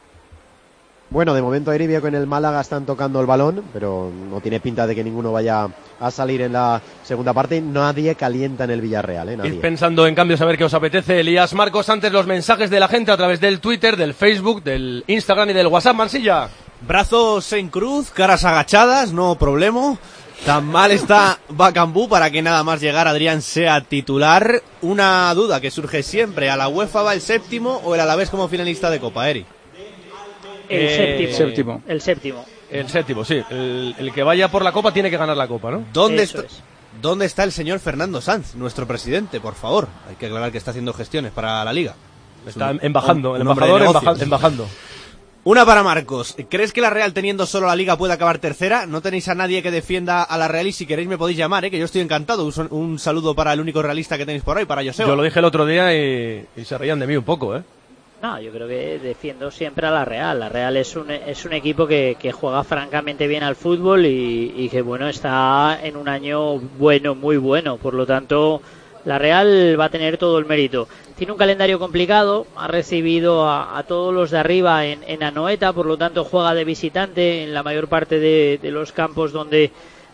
Bueno, de momento Airibia con el Málaga están tocando el balón, pero no tiene pinta de que ninguno vaya a salir en la segunda parte. Nadie calienta en el Villarreal, ¿eh? Nadie. Ir pensando en cambio, saber qué os apetece. Elías, Marcos, antes los mensajes de la gente a través del Twitter, del Facebook, del Instagram y del WhatsApp. Mansilla. Brazos en cruz, caras agachadas, no problema. Tan mal está Bacambú para que nada más llegar Adrián sea titular. Una duda que surge siempre: ¿a la UEFA va el séptimo o el Alavés como finalista de Copa, Eri? El Eh, séptimo. séptimo. El séptimo. El séptimo, sí. El, el que vaya por la Copa tiene que ganar la Copa, ¿no? ¿Dónde Eso está, es. ¿Dónde está el señor Fernando Sanz, nuestro presidente? Por favor, hay que aclarar que está haciendo gestiones para la Liga. Está embajando, un, el un hombre embajador de embaja, negocios. embajando. Una para Marcos. ¿Crees que la Real, teniendo solo la Liga, puede acabar tercera? No tenéis a nadie que defienda a la Real y si queréis me podéis llamar, ¿eh? Que yo estoy encantado. Un, un saludo para el único realista que tenéis por ahí, para Joseba. Yo lo dije el otro día y, y se reían de mí un poco, ¿eh? No, yo creo que defiendo siempre a la Real. La Real es un, es un equipo que, que juega francamente bien al fútbol y, y que, bueno, está en un año bueno, muy bueno. Por lo tanto, la Real va a tener todo el mérito. Tiene un calendario complicado, ha recibido a, a todos los de arriba en, en Anoeta, por lo tanto juega de visitante en la mayor parte de, de los campos donde,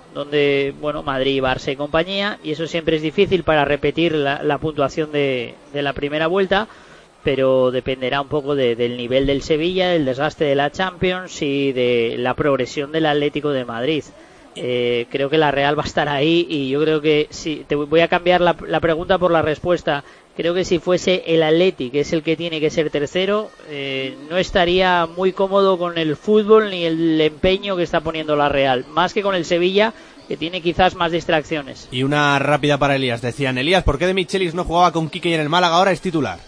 donde bueno, Madrid, Barça y compañía, y eso siempre es difícil para repetir la, la puntuación de, de la primera vuelta, pero dependerá un poco de, del nivel del Sevilla, del desgaste de la Champions y de la progresión del Atlético de Madrid. Eh, creo que la Real va a estar ahí y yo creo que si te voy a cambiar la, la pregunta por la respuesta. Creo que si fuese el Atleti, que es el que tiene que ser tercero, eh, no estaría muy cómodo con el fútbol ni el empeño que está poniendo la Real, más que con el Sevilla, que tiene quizás más distracciones. Y una rápida para Elías. Decían, Elías, ¿por qué de Michelis no jugaba con Quique y en el Málaga ahora es titular?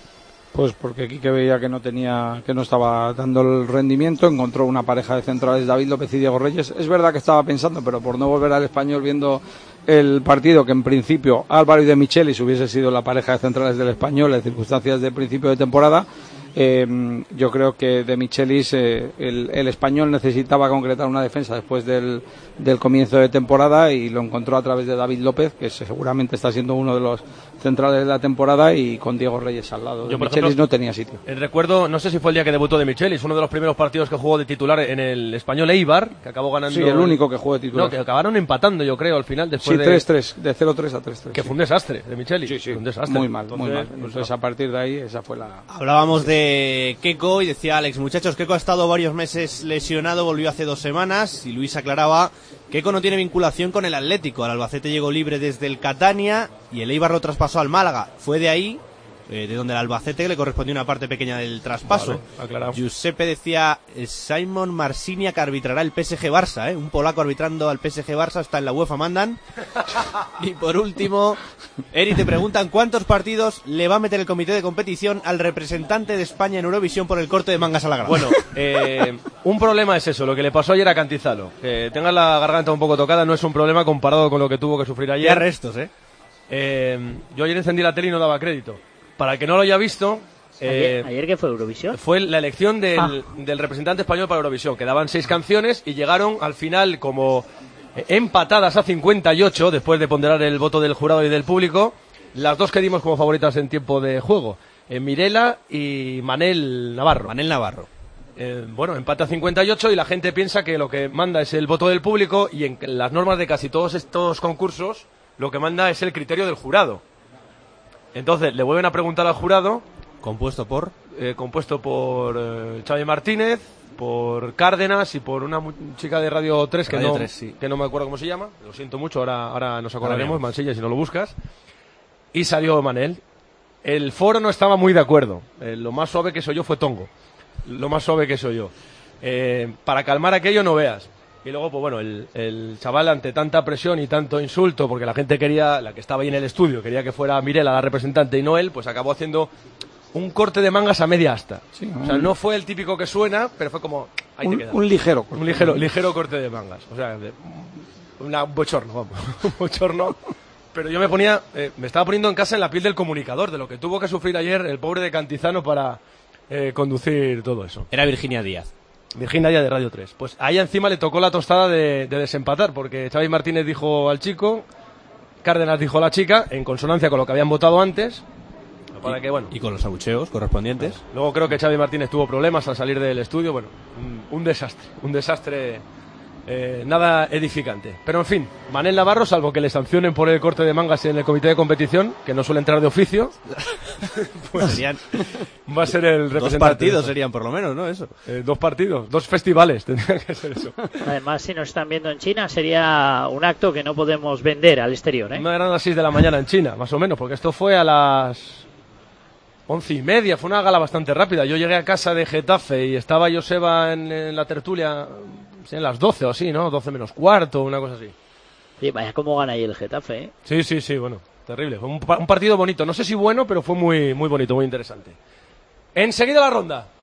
Pues porque Quique veía que no tenía, que no estaba dando el rendimiento, encontró una pareja de centrales, David López y Diego Reyes. Es verdad que estaba pensando, pero por no volver al Español viendo el partido, que en principio Álvaro y De Michelis hubiese sido la pareja de centrales del Español en circunstancias de principio de temporada, eh, yo creo que De Michelis, eh, el, el Español necesitaba concretar una defensa después del, del comienzo de temporada y lo encontró a través de David López, que seguramente está siendo uno de los centrales de la temporada, y con Diego Reyes al lado. De Michelis no tenía sitio. Recuerdo, no sé si fue el día que debutó De Michelis, uno de los primeros partidos que jugó de titular en el Español Eibar, que acabó ganando. Sí, el único que jugó de titular. No, que acabaron empatando, yo creo, al final. Después sí, tres tres, de cero tres a tres tres. Que sí. fue un desastre, De Michelis. Sí, sí, un desastre. muy mal, Entonces, muy mal. pues, Entonces, a partir de ahí, esa fue la... Hablábamos de Keco y decía Alex, muchachos, Keco ha estado varios meses lesionado, volvió hace dos semanas y Luis aclaraba, Keco no tiene vinculación con el Atlético. El Albacete llegó libre desde el Catania y el Eibar lo traspasó al Málaga. Fue de ahí, eh, de donde el Albacete le correspondió una parte pequeña del traspaso. Vale, Giuseppe decía, Simon Marciniak arbitrará el P S G Barça, ¿eh? Un polaco arbitrando al P S G Barça, está en la UEFA, mandan. Y por último, Eri, te preguntan cuántos partidos le va a meter el comité de competición al representante de España en Eurovisión por el corte de mangas a la grada. Bueno, eh, un problema es eso, lo que le pasó ayer a Cantizano. Que tenga la garganta un poco tocada no es un problema comparado con lo que tuvo que sufrir ayer. Y arrestos, ¿eh? Eh, yo ayer encendí la tele y no daba crédito. Para el que no lo haya visto... ¿Ayer, eh, ¿Ayer qué fue Eurovisión? Fue la elección del, Ah. del representante español para Eurovisión. Quedaban seis canciones y llegaron al final como eh, empatadas a cincuenta y ocho, después de ponderar el voto del jurado y del público, las dos que dimos como favoritas en tiempo de juego. Eh, Mirela y Manel Navarro. Manel Navarro. Eh, bueno, empate a cincuenta y ocho y la gente piensa que lo que manda es el voto del público y en las normas de casi todos estos concursos lo que manda es el criterio del jurado. Entonces le vuelven a preguntar al jurado. ¿Compuesto por? Eh, compuesto por eh, Xavi Martínez, por Cárdenas y por una mu- chica de Radio tres que, Radio no, tres, sí. que no me acuerdo cómo se llama. Lo siento mucho, ahora, ahora nos Ahora acordaremos, veremos. Mansilla, si no lo buscas. Y salió Manel. El foro no estaba muy de acuerdo. Eh, lo más suave que soy yo fue Tongo. Lo más suave que soy yo. Eh, para calmar aquello no veas. Y luego, pues bueno, el, el chaval ante tanta presión y tanto insulto, porque la gente quería, la que estaba ahí en el estudio, quería que fuera Mirela la representante y no él, pues acabó haciendo un corte de mangas a media asta. Sí, o sea, un- no fue el típico que suena, pero fue como, ahí un, te queda. un ligero corte. Un ligero, ligero corte de mangas. O sea, de- una, un bochorno, vamos. Un bochorno. Pero yo me ponía, eh, me estaba poniendo en casa en la piel del comunicador, de lo que tuvo que sufrir ayer el pobre de Cantizano para eh, conducir todo eso. Era Virginia Díaz. Virginia Díaz de Radio tres. Pues ahí encima le tocó la tostada de, de desempatar, porque Xavi Martínez dijo al chico, Cárdenas dijo a la chica, en consonancia con lo que habían votado antes, para que, bueno. Y con los abucheos correspondientes. Luego creo que Xavi Martínez tuvo problemas al salir del estudio, bueno, un, un desastre, un desastre eh, nada edificante. Pero en fin, Manel Navarro, salvo que le sancionen por el corte de mangas en el comité de competición, que no suele entrar de oficio, pues Serían va a ser el dos representante. partidos serían por lo menos, ¿no? Eso. Eh, dos partidos, dos festivales, tendría que ser eso. Además, si nos están viendo en China, sería un acto que no podemos vender al exterior, ¿eh? No eran las seis de la mañana en China, más o menos, porque esto fue a las once y media, fue una gala bastante rápida. Yo llegué a casa de Getafe y estaba Joseba en, en la tertulia, sí, en las doce o así, ¿no? doce menos cuarto, una cosa así. Sí, vaya cómo gana ahí el Getafe, ¿eh? Sí, sí, sí, bueno. terrible. Fue un, un partido bonito. No sé si bueno, pero fue muy, muy bonito, muy interesante. Enseguida la ronda.